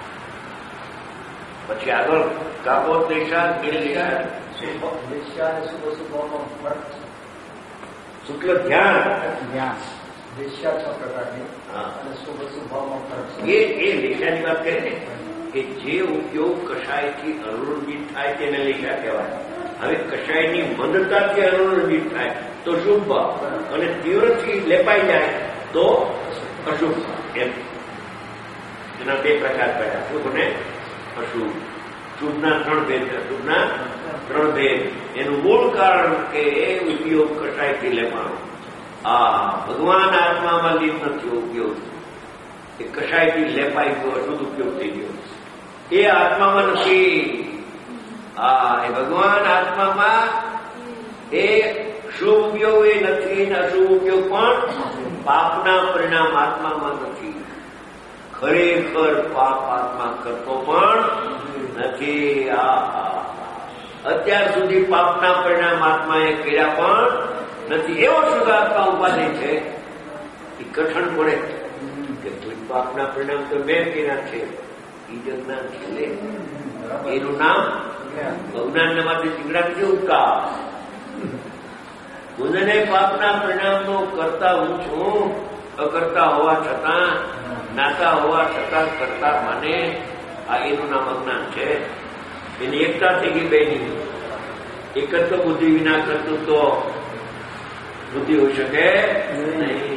પછી આગળ કાપો દેશા નિર્દેશા શુક્લ ધ્યાન દેશ્યા છ પ્રકારની અને શુભ સ્વભાવમાં ફરક એ એ લેશાની વાત કરી ને કે જે ઉપયોગ કષાયથી અનુરંજિત થાય તેને લેશા કહેવાય. હવે કષાયની મંદતાથી અનુરંજિત થાય તો શુભ ભાવ અને તીવ્રથી લેપાઈ જાય તો અશુભ એમ. એના બે પ્રકાર કર્યા, શુભ ને અશુભ. શુભના ત્રણ ભેદ છે, શુભના ત્રણ ભેદ. એનું મૂળ કારણ કે એ ઉપયોગ કષાયથી લેવાનો. આ ભગવાન આત્મામાં લીન નથી ઉપયોગ, એ કષાયથી લેપાઈ ગયો, અશુદ્ધ ઉપયોગ થઈ ગયો. એ આત્મામાં નથી. આ એ ભગવાન આત્મામાં એ શુભ ઉપયોગ એ નથી ને અશુભ ઉપયોગ પણ પાપના પરિણામ આત્મામાં નથી. ખરેખર પાપ આત્મા કરતો પણ નથી. આ અત્યાર સુધી પાપના પરિણામ આત્માએ કર્યા પણ નથી. એવો શુદ્ધ આત્મા ઉપાધિ છે. એ કઠણ પડે કે પાપના પરિણામ તો બે કર્યા છે. એ જજ્ઞાન છે લે, એનું નામ અજ્ઞાન માટે શીંગડા નથી ઉઠતા. મને પાપના પરિણામનો કરતા હું છું. અકર્તા હોવા છતાં, નાતા હોવા છતાં કરતા માને, આ એનું નામ અજ્ઞાન છે. એની એકતા થઈ ગઈ બેની. એકત્વ બુદ્ધિ વિના કરતું તો બુદ્ધિ હોઈ શકે નહીં.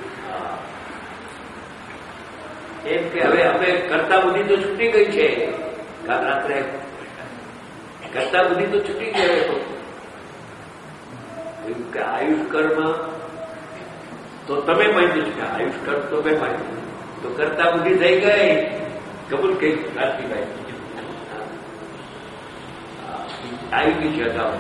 એમ કે હવે અમે કરતા બુદ્ધિ તો છૂટી ગઈ છે. કાલ રાત્રે કરતા બુદ્ધિ તો છૂટી ગઈ તો કે આયુષ કર્મ તો તમે માન્યું છે કે આયુષ કર્મ તો મેં માન્યું, તો કરતા બુદ્ધિ થઈ ગઈ. કબૂલ કઈ કાશીભાઈ આવી ગઈ છે. અગાઉ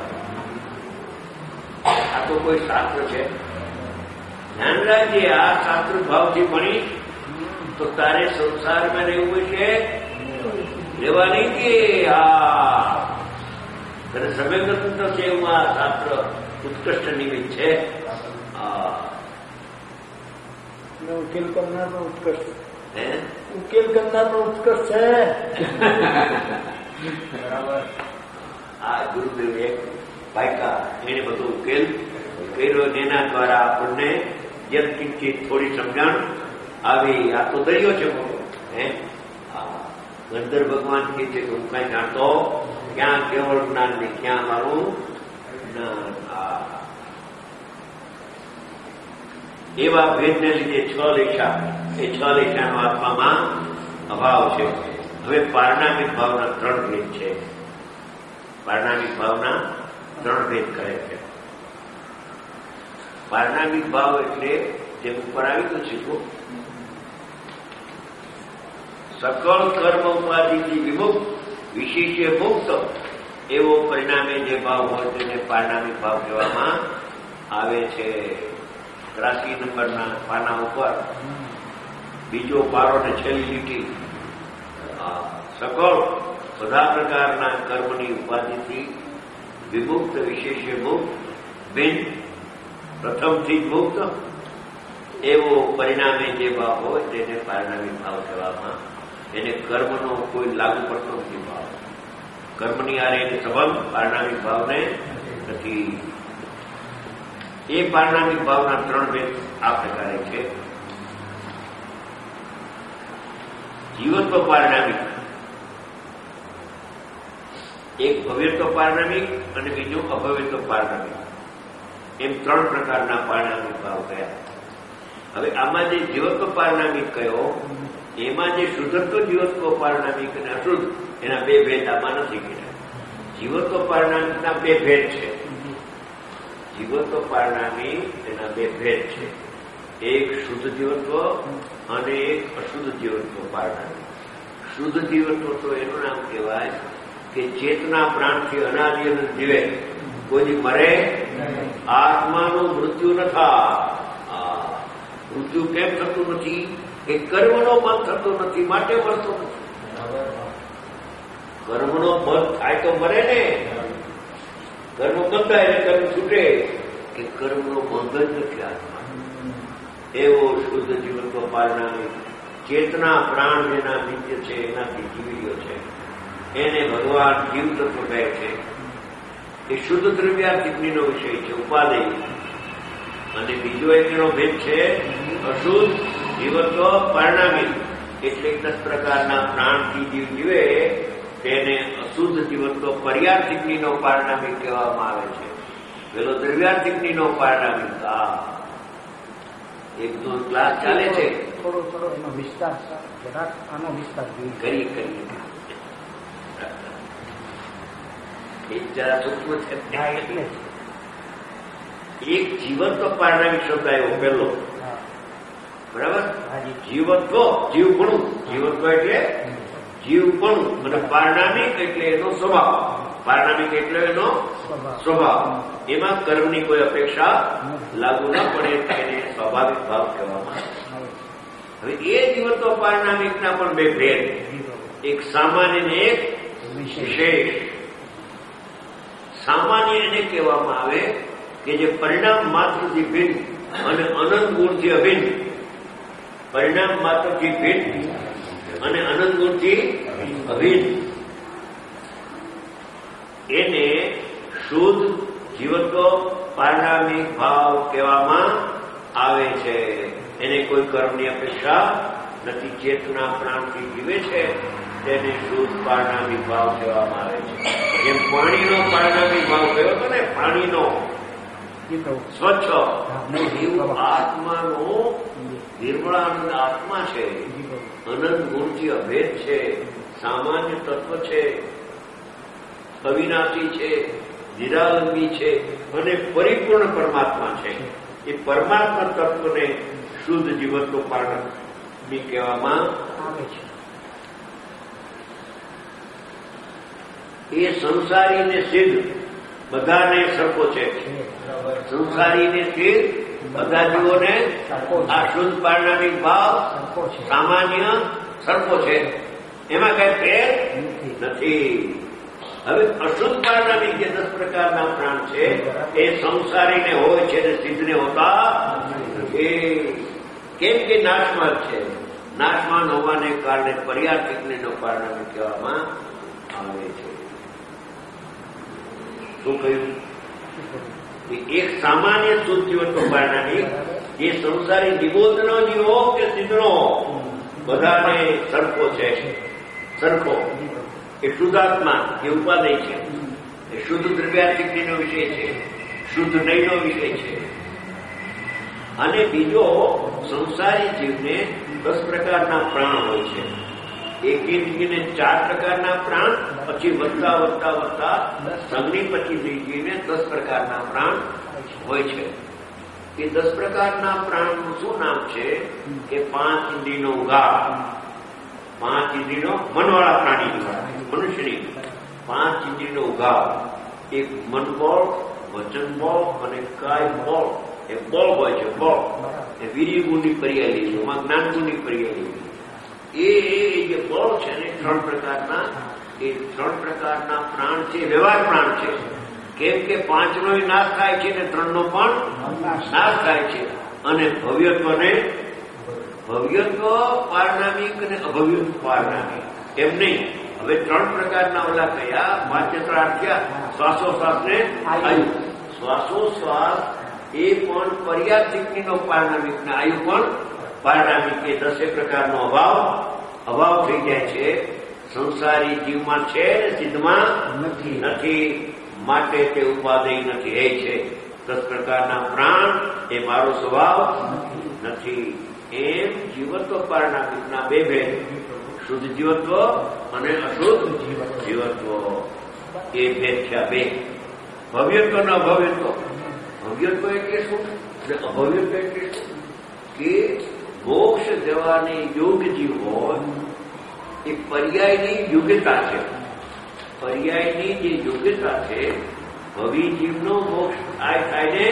આ તો કોઈ શાસ્ત્ર છે. ધ્યાન રાખજે, આ શાસ્ત્ર ભાવથી ભણી તો તારે સંસારમાં રહેવું છે, રહેવા નહીં કે આ તને સમય નથી થશે એવું આ શાસ્ત્ર ઉત્કૃષ્ટ નિમિત્ત છે. ઉકેલ કરનાર પણ ઉત્કૃષ્ટ હે ઉકેલ કરનાર પણ ઉત્કૃષ્ટ છે. બરાબર. આ ગુરુદેવ એક ભાઈકા એને બધો ઉકેલ કર્યો. એના દ્વારા આપણને જેમ કિંચિત થોડી સમજણ આવી. આ તો દરિયો છે મોટો. હે ગંધર ભગવાન કે છે કે હું કઈ જાણતો ક્યાં કેવળ જ્ઞાન ને ક્યાં મારું જ્ઞાન. એવા ભેદને લીધે છ લેશા, એ છ લેશાનો આત્મામાં અભાવ છે. હવે પારણામિક ભાવના ત્રણ ભેદ છે. પારણામિક ભાવના ત્રણ ભેદ કરે છે. પારણામિક ભાવ એટલે જેમ ઉપર આવી ગયું છે, સકળ કર્મ ઉપાધિથી વિમુક્ત, વિશેષે મુક્ત એવો પરિણામે જે ભાવ હોય તેને પારણામિક ભાવ કહેવામાં આવે છે. ત્રાસી નંબરના પાના ઉપર બીજો પારો ને છેલ્લી લીટી. સકળ બધા પ્રકારના કર્મની ઉપાધિથી વિમુક્ત, વિશેષે મુક્ત, બિન પ્રથમથી જ મુક્ત એવો પરિણામે જે ભાવ હોય તેને પારણામિક ભાવ કહેવામાં. એને કર્મનો કોઈ લાગુ પડતો નથી ભાવ. કર્મની આરે એને સંબંધ પારણામિક ભાવને નથી. એ પારણામિક ભાવના ત્રણ ભેદ આ પ્રકારે છે. જીવત્વ પારણામિક, એક ભવ્યત્વ પારણામિક અને બીજું અભવ્યત્વ પારણામિક, એમ ત્રણ પ્રકારના પારણામિક ભાવ કયા. હવે આમાં જે જીવત્વ પારણામિક કયો, એમાં જે શુદ્ધત્વ જીવત્વ પારણામિક અને અશુદ્ધ એના બે ભેદ આમાં નથી કીધા. જીવત્વ પારણામિકના બે ભેદ છે. જીવત્વ પારણામિક એના બે ભેદ છે. એક શુદ્ધ જીવત્વ અને એક અશુદ્ધ જીવત્વ પારણામિક. શુદ્ધ જીવત્વ તો એનું નામ કહેવાય કે ચેતના પ્રાણથી અનાદિ જીવે, કોઈ મરે, આત્માનું મૃત્યુ ન થાય. મૃત્યુ કેમ થતું નથી? કે કર્મનો બંધ થતો નથી, માટે મળતો નથી. કર્મનો બંધ થાય તો મરે ને. કર્મ બંધ થાય એટલે કર્મ છૂટે, કે કર્મનો બંધ જ નથી આત્મા. એવો શુદ્ધ જીવત્વ પારણામિક, ચેતના પ્રાણ જેના નિત્ય છે એનાથી જીવી ગયો છે. એને ભગવાન જીવ તત્વ કહે છે. એ શુદ્ધ દ્રવ્યાર્થિકનો વિષય છે, ઉપાદેય. અને બીજો એક એનો ભેદ છે અશુદ્ધ જીવત્વ પરિણામી. એટલે દસ પ્રકારના પ્રાણથી જીવ જીવે તેને અશુદ્ધ જીવત્વ પર્યાર્થિકનો પરિણામી કહેવામાં આવે છે. પેલો દ્રવ્યાર્થિકનો પરિણામી. હા, એક દો ક્લાસ ચાલે છે. થોડો થોડો એનો વિસ્તાર જરાક આનો વિસ્તાર કરી કરી એક જરા સૂક્ષ્મ છે. એટલે એક જીવત્વ પરિણામી શબ્દ આવ્યો પેલો, બરાબર. જીવત્વ જીવપણું, જીવત્વ એટલે જીવપણું, અને પારણામિક એટલે એનો સ્વભાવ. પારણામિક એટલે એનો સ્વભાવ. એમાં કર્મની કોઈ અપેક્ષા લાગુ ન પડે, તેને સ્વાભાવિક ભાવ કહેવામાં આવે. હવે એ જીવત્વ પારણામિકના પણ બે ભેદ, એક સામાન્ય ને એક વિશેષ. સામાન્ય એને કહેવામાં આવે કે જે પરિણામ માત્રથી ભિન્ન અને અનંત ગુણથી અભિન્ન. પરિણામ માત્રથી ભિન્ન અને અનંત ગુણથી અભિન્ન, એને શુદ્ધ જીવત્વ પારણામિક ભાવ કહેવામાં આવે છે. એને કોઈ કર્મની અપેક્ષા નથી, ચેતના પ્રાણથી જીવે છે, તેને શુદ્ધ પારણામિક ભાવ કહેવામાં આવે છે. જેમ પાણીનો પારણામિક ભાવ કયો હતો ને, પાણીનો સ્વચ્છ, એવું આત્માનો નિર્મળાનંદ આત્મા છે, અનંત ગુણથી અભેદ છે, સામાન્ય તત્વ છે, અવિનાશી છે, નિરાલંબી છે અને પરિપૂર્ણ પરમાત્મા છે. એ પરમાત્મા તત્વને શુદ્ધ જીવત્વ પારણામિક કહેવામાં આવે છે. એ સંસારીને સિદ્ધ બધાને સરખો છે. સંસારીને સિદ્ધ બધા જીવોને આ શુદ્ધ પારણામિક ભાવ સામાન્ય સરખો છે, એમાં કઈ ફેર નથી. હવે અશુદ્ધ પારણામિક જે દસ પ્રકારના પ્રાણ છે એ સંસારીને હોય છે અને સિદ્ધને હોતા નથી. કેમ કે નાશમાન છે. નાશમાન હોવાને કારણે પર્યાર્થિકને નો પારણામિક કહેવામાં આવે છે. શું કહ્યું? એક સામાન્ય શુદ્ધ જીવત્વ પારણામિક, જે સંસારી નિબોધનો જીવો કે સિદ્ધનો બધાને સરખો છે. સરખો એ શુદ્ધાત્મા, એ ઉપાદેય છે, એ શુદ્ધ દ્રવ્યાર્થિકનો વિષય છે, શુદ્ધ નયનો વિષય છે. અને બીજો સંસારી જીવને દસ પ્રકારના પ્રાણ હોય છે. એકી જીવને ચાર પ્રકારના પ્રાણ, પછી વધતા વધતા વધતા સંઘની પછી જીવને દસ પ્રકારના પ્રાણ હોય છે. એ દસ પ્રકારના પ્રાણનું શું નામ છે કે પાંચ ઇન્દ્રિયનો ઉગાર. પાંચ ઇન્દ્રિયનો મનવાળા પ્રાણી, મનુષ્યની પાંચ ઇન્દ્રિયનો ઉગાર. એક મન બળ, વચન બળ અને કાય બળ. એ બળ હોય છે, બળ એ વીર્ય ગુણની પર્યાય છે, એમાં જ્ઞાન ગુણની પર્યાય. એ જે બળ છે ને ત્રણ પ્રકારના, એ ત્રણ પ્રકારના પ્રાણ છે, વ્યવહાર પ્રાણ છે. કેમ કે પાંચનો નાશ થાય છે ને ત્રણનો પણ નાશ થાય છે. અને ભવ્યત્વને ભવ્યત્વ પારણામિક અને અભવ્યત્વ પારણામિક એમ નહીં. હવે ત્રણ પ્રકારના ઓલા કયા પાંચત્રાર થયા. શ્વાસોશ્વાસ ને આયુ. શ્વાસોશ્વાસ એ પણ પર્યાર્થિકનો પારણામિક ને આયુ પણ પારણામિક. એ દસે પ્રકારનો અભાવ અભાવ થઈ જાય છે. સંસારી જીવમાં છે ને સિદ્ધમાં નથી નથી માટે તે ઉપાદેય નથી. એ છે દસ પ્રકારના પ્રાણ, એ મારો સ્વભાવ નથી. એમ જીવત્વ પારણામિકના બે ભેદ, શુદ્ધ જીવત્વ અને અશુદ્ધ જીવત્વ, એ ભેદ છે. બે ભવ્યત્વ અને અભવ્યત્વ. ભવ્યત્વ એટલે શું અને અભવ્યત્વ એટલે શું? કે મોક્ષ જવાની યોગ જીવ હોય એ પર્યાયની યોગ્યતા છે. પર્યાયની જે યોગ્યતા છે, ભવી જીવનો મોક્ષ થાય થાય ને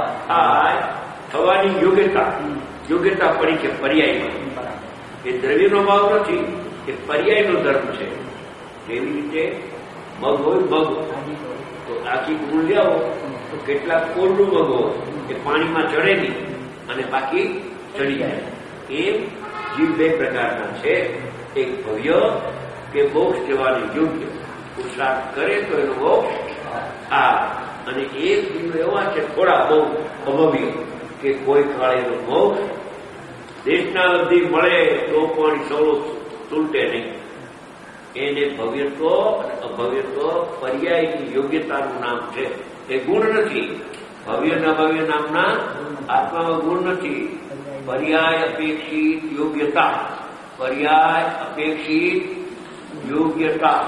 થાય થવાની યોગ્યતા યોગ્યતા પડી છે પર્યાયમાં. એ દ્રવ્યનો ભાવ નથી, એ પર્યાયનો ધર્મ છે. જેવી રીતે મગ હોય, મગ તો આખી ગુણ જાઓ તો કેટલાક કોરડું મગ હોય, એ પાણીમાં ચડે નહીં અને બાકી ચડી જાય. એમ જીવ બે પ્રકારના છે, એક ભવ્ય કે મોક્ષ જવાની યોગ્ય પુરુષાર્થ કરે તો એનો મોક્ષ આ. અને એક જીવ એવા છે થોડા બહુ અભવ્ય કે કોઈ કાળે એનો મોક્ષ દેશના લબ્ધિ મળે તો પણ સૌ તૂટે નહીં. એને ભવ્યત્વ અને અભવ્યત્વ પર્યાયની યોગ્યતાનું નામ છે. એ ગુણ નથી. ભવ્ય ન ભવ્ય નામના આત્મામાં ગુણ નથી. પર્યાય અપેક્ષિત યોગ્યતા. પર્યાય અપેક્ષિત યોગ્યતા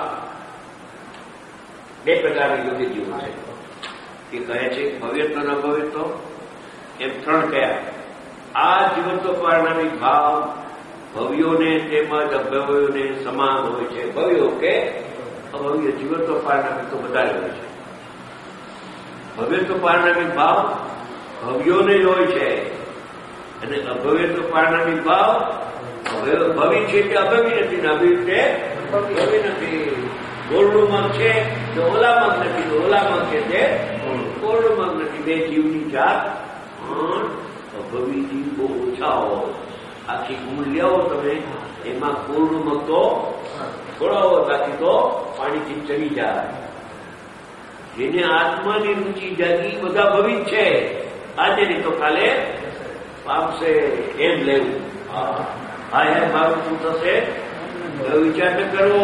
બે પ્રકારની યોગ્ય જીવો છે. એ કહે છે ભવ્યત્વ ન ભવ્યત્વ એમ ત્રણ કયા. આ જીવત્વ પારણામી ભાવ ભવ્યોને તેમજ અભવ્યોને સમાન હોય છે. ભવ્યો કે અભવ્ય જીવત્વ પારણામી તો વધારે હોય છે. ભવ્યત્વ પારણામી ભાવ ભવ્યોને જ હોય છે અને અભવ્યત્વ પારણામી ભાવ ભવિ છે તે અભવી નથી ને અભિ છે ભવિ નથી. ગોળનું મગ છે તો ઓલા મગ નથી, તો ઓલા મગ છે તે ગોળનું મગ નથી. બે જીવની જાત પણ અભવી જીવ બહુ ઓછા હોય. આખી ગુણ લેવો તમે એમાં ગોળનું મગ તો થોડા હોય, બાકી તો પાણીથી ચડી જાય. જેને આત્માની રૂચિ જાગી બધા ભવિત છે. આજે નહીં તો કાલે પામશે એમ લેવું. હા એમ મારું શું થશે વિચાર ન કરવો.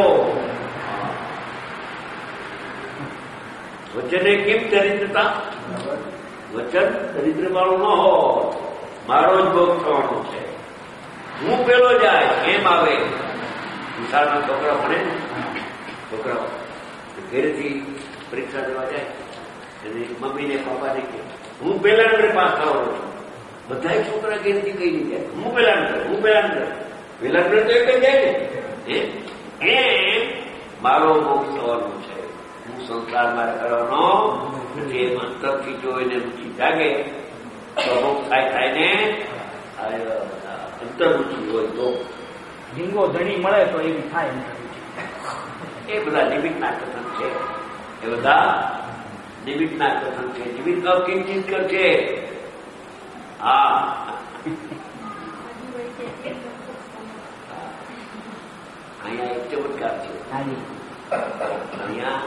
વચને કેમ દરિદ્રતા? વચન દરિદ્ર વાળું ન હોય. મારો જ ભોગ થવાનો છે. હું પેલો જાય એમ આવે. વિશાળના છોકરા ભણે છોકરાઓ ઘરેથી પરીક્ષા દેવા જાય અને મમ્મી ને પપ્પા ને કે હું પેલા નંબરે પાસ થવાનો છું. બધા છોકરા ઘેરથી કઈ નહીં જાય હું પેલા નંબર હું પેલા નંબર પેલા નંબર તો એક જ જાય ને. એમ મારો મોક્ષ થવાનો છે. હું સંસાર મારે કરવાનો જે અંતરથી જો એને રૂચિ જાગે તો મોક્ષ થાય થાય ને અંતર રૂચિ હોય તો લિંગો ધણી મળે તો એવી થાય. એ બધા નિમિત્તના કથન છે. એ બધા નિમિત્તના કથન છે. નિમિત્ત અકિંચિત કરશે. હા અહીંયા એક ચમત્કાર છે. અહીંયા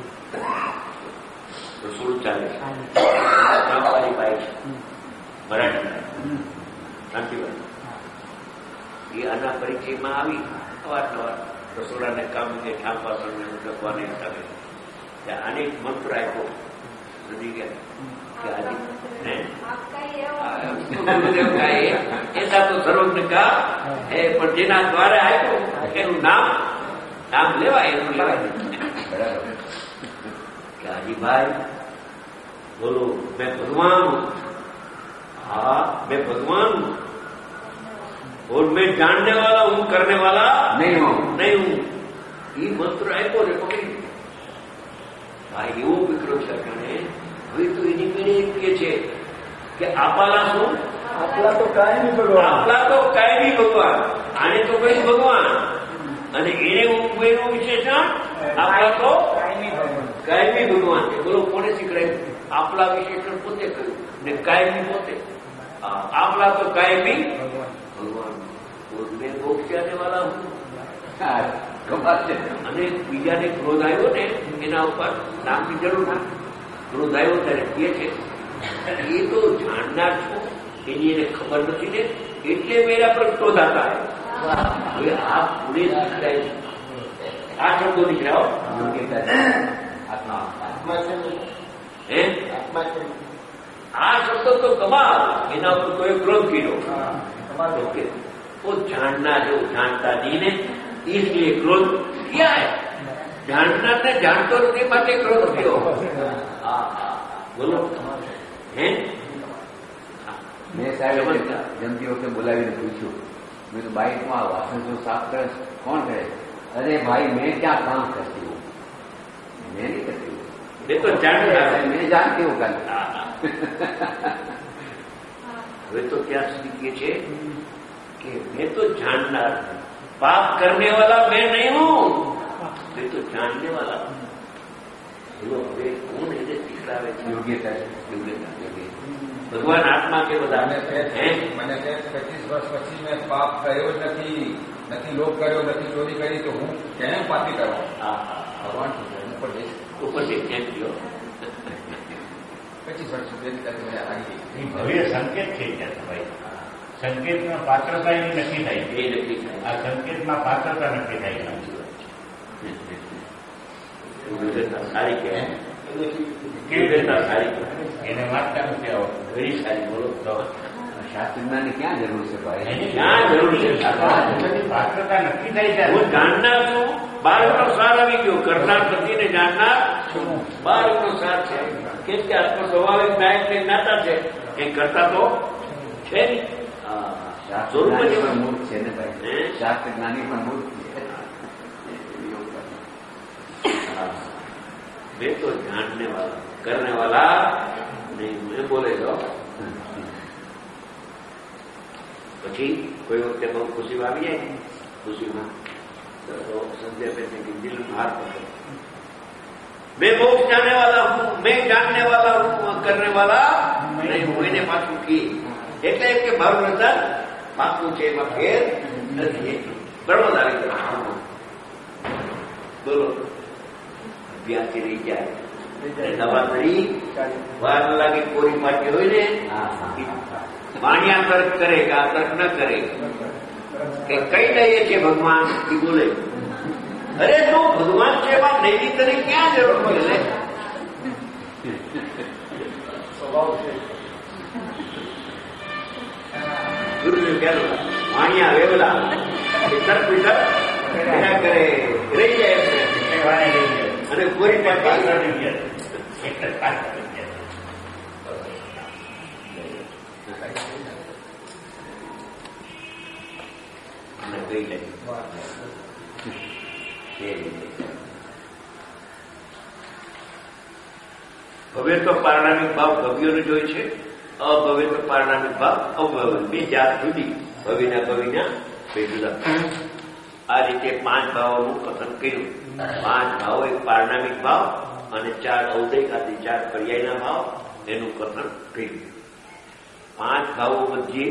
રસોડ ચાલે છે. બાઈ છે મરાઠી શાંતિભાઈ. એ આના પરિચયમાં આવી અવારનવાર રસોડાને કામ કે ઠામ પાસણ લખવાને હિસાબે આને એક મંત્ર આપ્યો નદી ગયા એના તો સર્વજ્ઞ કા હે પણ જેના દ્વારા આપ્યું એનું નામ નામ લેવાય એનું લેવાય. કે હાજીભાઈ બોલો મેં ભગવાન હું. हाँ मैं भगवान हूँ और मैं जानने वाला हूँ करने वाला नहीं हूँ नहीं हूँ. ये मंत्र आप्યો ને પકડી ભાઈ એવો વિક્રમ સરકારે હવે તો એની મેળે એમ કે છે કે આપાલા શું આપલા તો કાયમી ભગવાન આપલા તો કાયમી ભગવાન. આને તો કઈ ભગવાન અને એને એનું વિશેષણ આપલા તો કાયમી ભગવાન. બોલો કોને શીખડાયું? આપલા વિશેષણ પોતે કહ્યું ને કાયમી પોતે. આપલા તો કાયમી ભગવાન. મેં મોક્ષ જાને વાળા હું. અને બીજાને ક્રોધ આવ્યો ને એના ઉપર નામની જરૂર ના. ક્રોધ આવ્યો ત્યારે કે છે એ તો જાણનાર છું એની એને ખબર નથી ને એટલે મેરા પર ક્રોધ આતા હે. હવે આ પૂરે નીકળાય આ શબ્દો નીકળ્યા હે આ શબ્દ તો કમાલ. એના ઉપર કોઈ ક્રોધ કર્યો वो जानना जो जानता नहीं ने इसलिए क्रोध किया है. जानना ने जानतो नहीं માટે ક્રોધ થયો. બોલો હે મેં સાહેબ જમતી વખતે બોલાવીને પૂછ્યું મેં તો બાઇકમાં વાસણ જો સાફ કરે કોણ કરે? અરે ભાઈ મેં ક્યાં કામ કરતી હું મેં નહીં કરતી હું. એ તો જાણતા મેં જાણતી હું કાલે. હવે તો ક્યાં સુધી કે છે कि मैं तो जानना पाप करने वाला मैं नहीं हूं. मैं तो जानने वाला हूं. હવે કોણ એને શીખડાવે છે? યોગ્યતા યોગ્યતા યોગ્ય ભગવાન આત્મા કે બધા મને પચીસ વર્ષ પછી મેં પાપ કર્યો જ નથી, નથી લોભ કર્યો, નથી ચોરી કરી, તો હું કેમ પાપી કરવા? ભગવાન ઉપર જઈશ ઉપરથી કેમ ગયો પચીસ વર્ષ સુધી આવી ભવ્ય સંકેત થઈ ગયા ભાઈ. સંકેતમાં પાત્રતા એની નક્કી થાય, એ નક્કી થાય. આ સંકેતમાં પાત્રતા નક્કી થાય. સારી કહેવાય, કેવી સારી કહેવાય, એને વાંચતા નથી આવો. ઘણી સારી બોલો તો શાસ્ત્રજ્ઞાની ક્યાં જરૂર છે ભાઈ? ક્યાં જરૂર છે? પાત્રતા નક્કી થાય છે. હું જાણનાર છું, બાળકનો સાર આવી ગયો. કરનાર પતિને જાણનાર બાળકનો સાર છે. કેમ કે આત્મ સ્વાભાવિક ગાયક ને જ્ઞાતા છે, એ કરતા તો છે નહીં. શાસ્ત્રજ્ઞાની પણ મૂર્ખ છે ને ભાઈ, શાસ્ત્રજ્ઞાની પણ મૂર્ખ છે. मैं तो जानने वाला करने वाला नहीं, मैं बोले तो પછી કોઈ વખતે બહુ ખુશી આવી જાય ખુશીમાં તો સંજય पे दिल हार पकड़े, मैं बहुत जाने वाला हूँ, मैं जानने वाला हूँ, करने वाला नहीं हूँ. એને પાછું કી એટલે એમ કે મારું વચન પાકું છે, એમાં ફેર નથી. બરોબર આવી ગયો. બોલો અભ્યાસી રહી જાય, દવા કરી વાર લાગે કોરી પાટી હોય ને વાણિયા તર્ક કરે કે આ તર્ક ન કરે કે કઈ દઈએ છે ભગવાન એ બોલે, અરે તો ભગવાન છે એમાં નૈતિક તને ક્યાં જરૂર પડે? સ્વભાવ છે ગુરુજી કહેલું વાણિયા વેવલા તર્ક વિતર્ક કર્યા કરે રહી જાય અને કોઈ પાટી ગઈ જાય. ભવ્યત્વ પારણામિક ભાવ ભવ્યોને જોઈ છે, અભવ્યત્વ પારણામિક ભાવ અભવ્ય, બે જાત જુદી, ભવિના ભવિના બે જુદા. આ રીતે પાંચ ભાવોનું કથન કર્યું. પાંચ ભાવો એક પારણામિક ભાવ અને ચાર ઔદયિક આદિ ચાર પર્યાયના ભાવ, એનું કથન કર્યું. પાંચ ભાવો વચ્ચે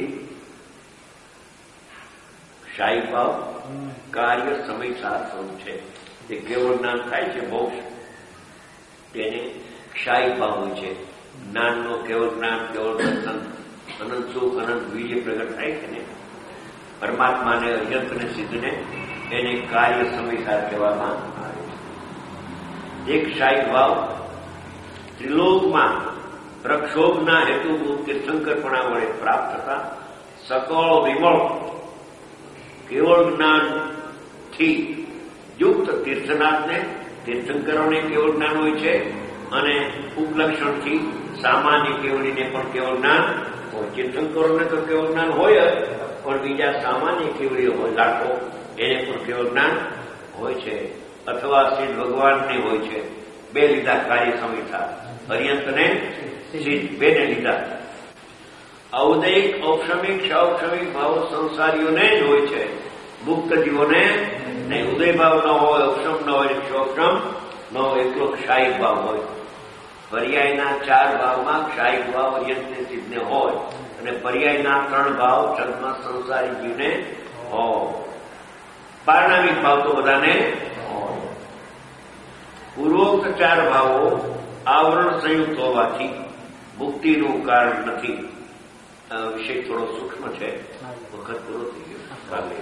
શાહી ભાવ કાર્ય સમય સાર સ્વરૂપ છે. તે કેવળ જ્ઞાન થાય છે મોક્ષ, તેને શાહી ભાવ હોય છે. જ્ઞાનનો કેવળ જ્ઞાન, કેવળ દર્શન, અનંત સુખ, અનંત વીર્ય પ્રગટ થાય છે ને પરમાત્માને, અયંતને, સિદ્ધને, એને કાર્ય સમયસાર કહેવામાં આવે છે. એક શાહી ભાવ ત્રિલોકમાં પ્રક્ષોભના હેતુભૂત તીર્થંકરપણા વડે પ્રાપ્ત થતા સકળ વિમળ કેવળ જ્ઞાનથી યુક્ત તીર્થનાથને, તીર્થંકરોને કેવળ જ્ઞાન હોય છે અને ઉપલક્ષણથી સામાન્ય કેવડીને પણ કેવળ જ્ઞાન હોય. તીર્થંકરોને તો કેવળ જ્ઞાન હોય જ, પણ બીજા સામાન્ય કેવડીઓ હોય લાખો, એને પણ કેવળ જ્ઞાન હોય છે. અથવા શ્રી ભગવાનને હોય છે. બે લીધા કાર્ય સંહિતા, પર્યંતને સિદ્ધ બેને લીધા. ઔદયિક, ઔક્ષમિક, સાૌક્ષમિક ભાવો સંસારીઓને જ હોય છે, મુક્ત જીવોને નહીં. ઉદય ભાવ ન હોય, અક્ષમ ન હોય, સૌક્ષમ ન હોય, એકલો ક્ષાયિક ભાવ હોય. પર્યાયના ચાર ભાવમાં ક્ષાયિક ભાવ અર્યંતને સિદ્ધને હોય અને પર્યાયના ત્રણ ભાવ જન્મ સંસારી જીવને હોય. પારણામિક ભાવ તો બધાને હોય. પૂર્વોક્ત ચાર ભાવો આવરણ સંયુક્ત હોવાથી મુક્તિનું કારણ નથી. વિષય થોડો સૂક્ષ્મ છે, વખત પૂરો થઈ ગયો. કાલે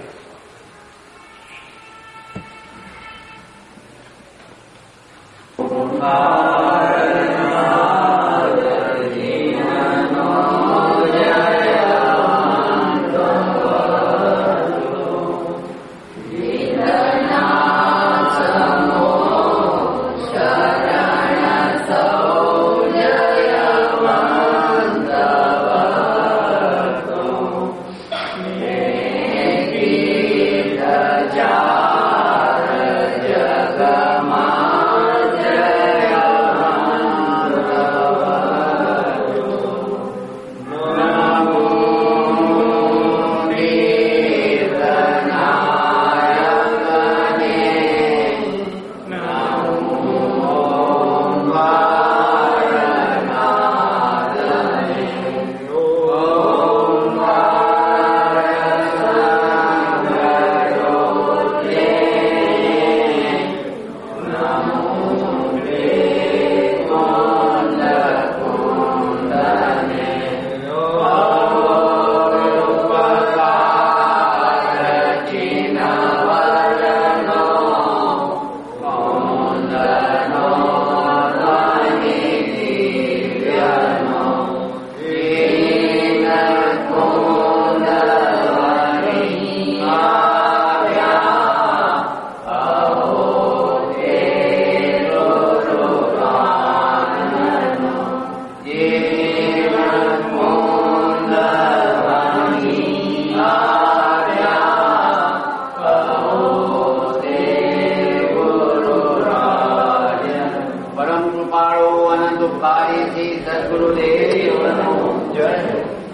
Jaya વાળો અનંત ઉપકારી શ્રી સદગુરુદેવનો જય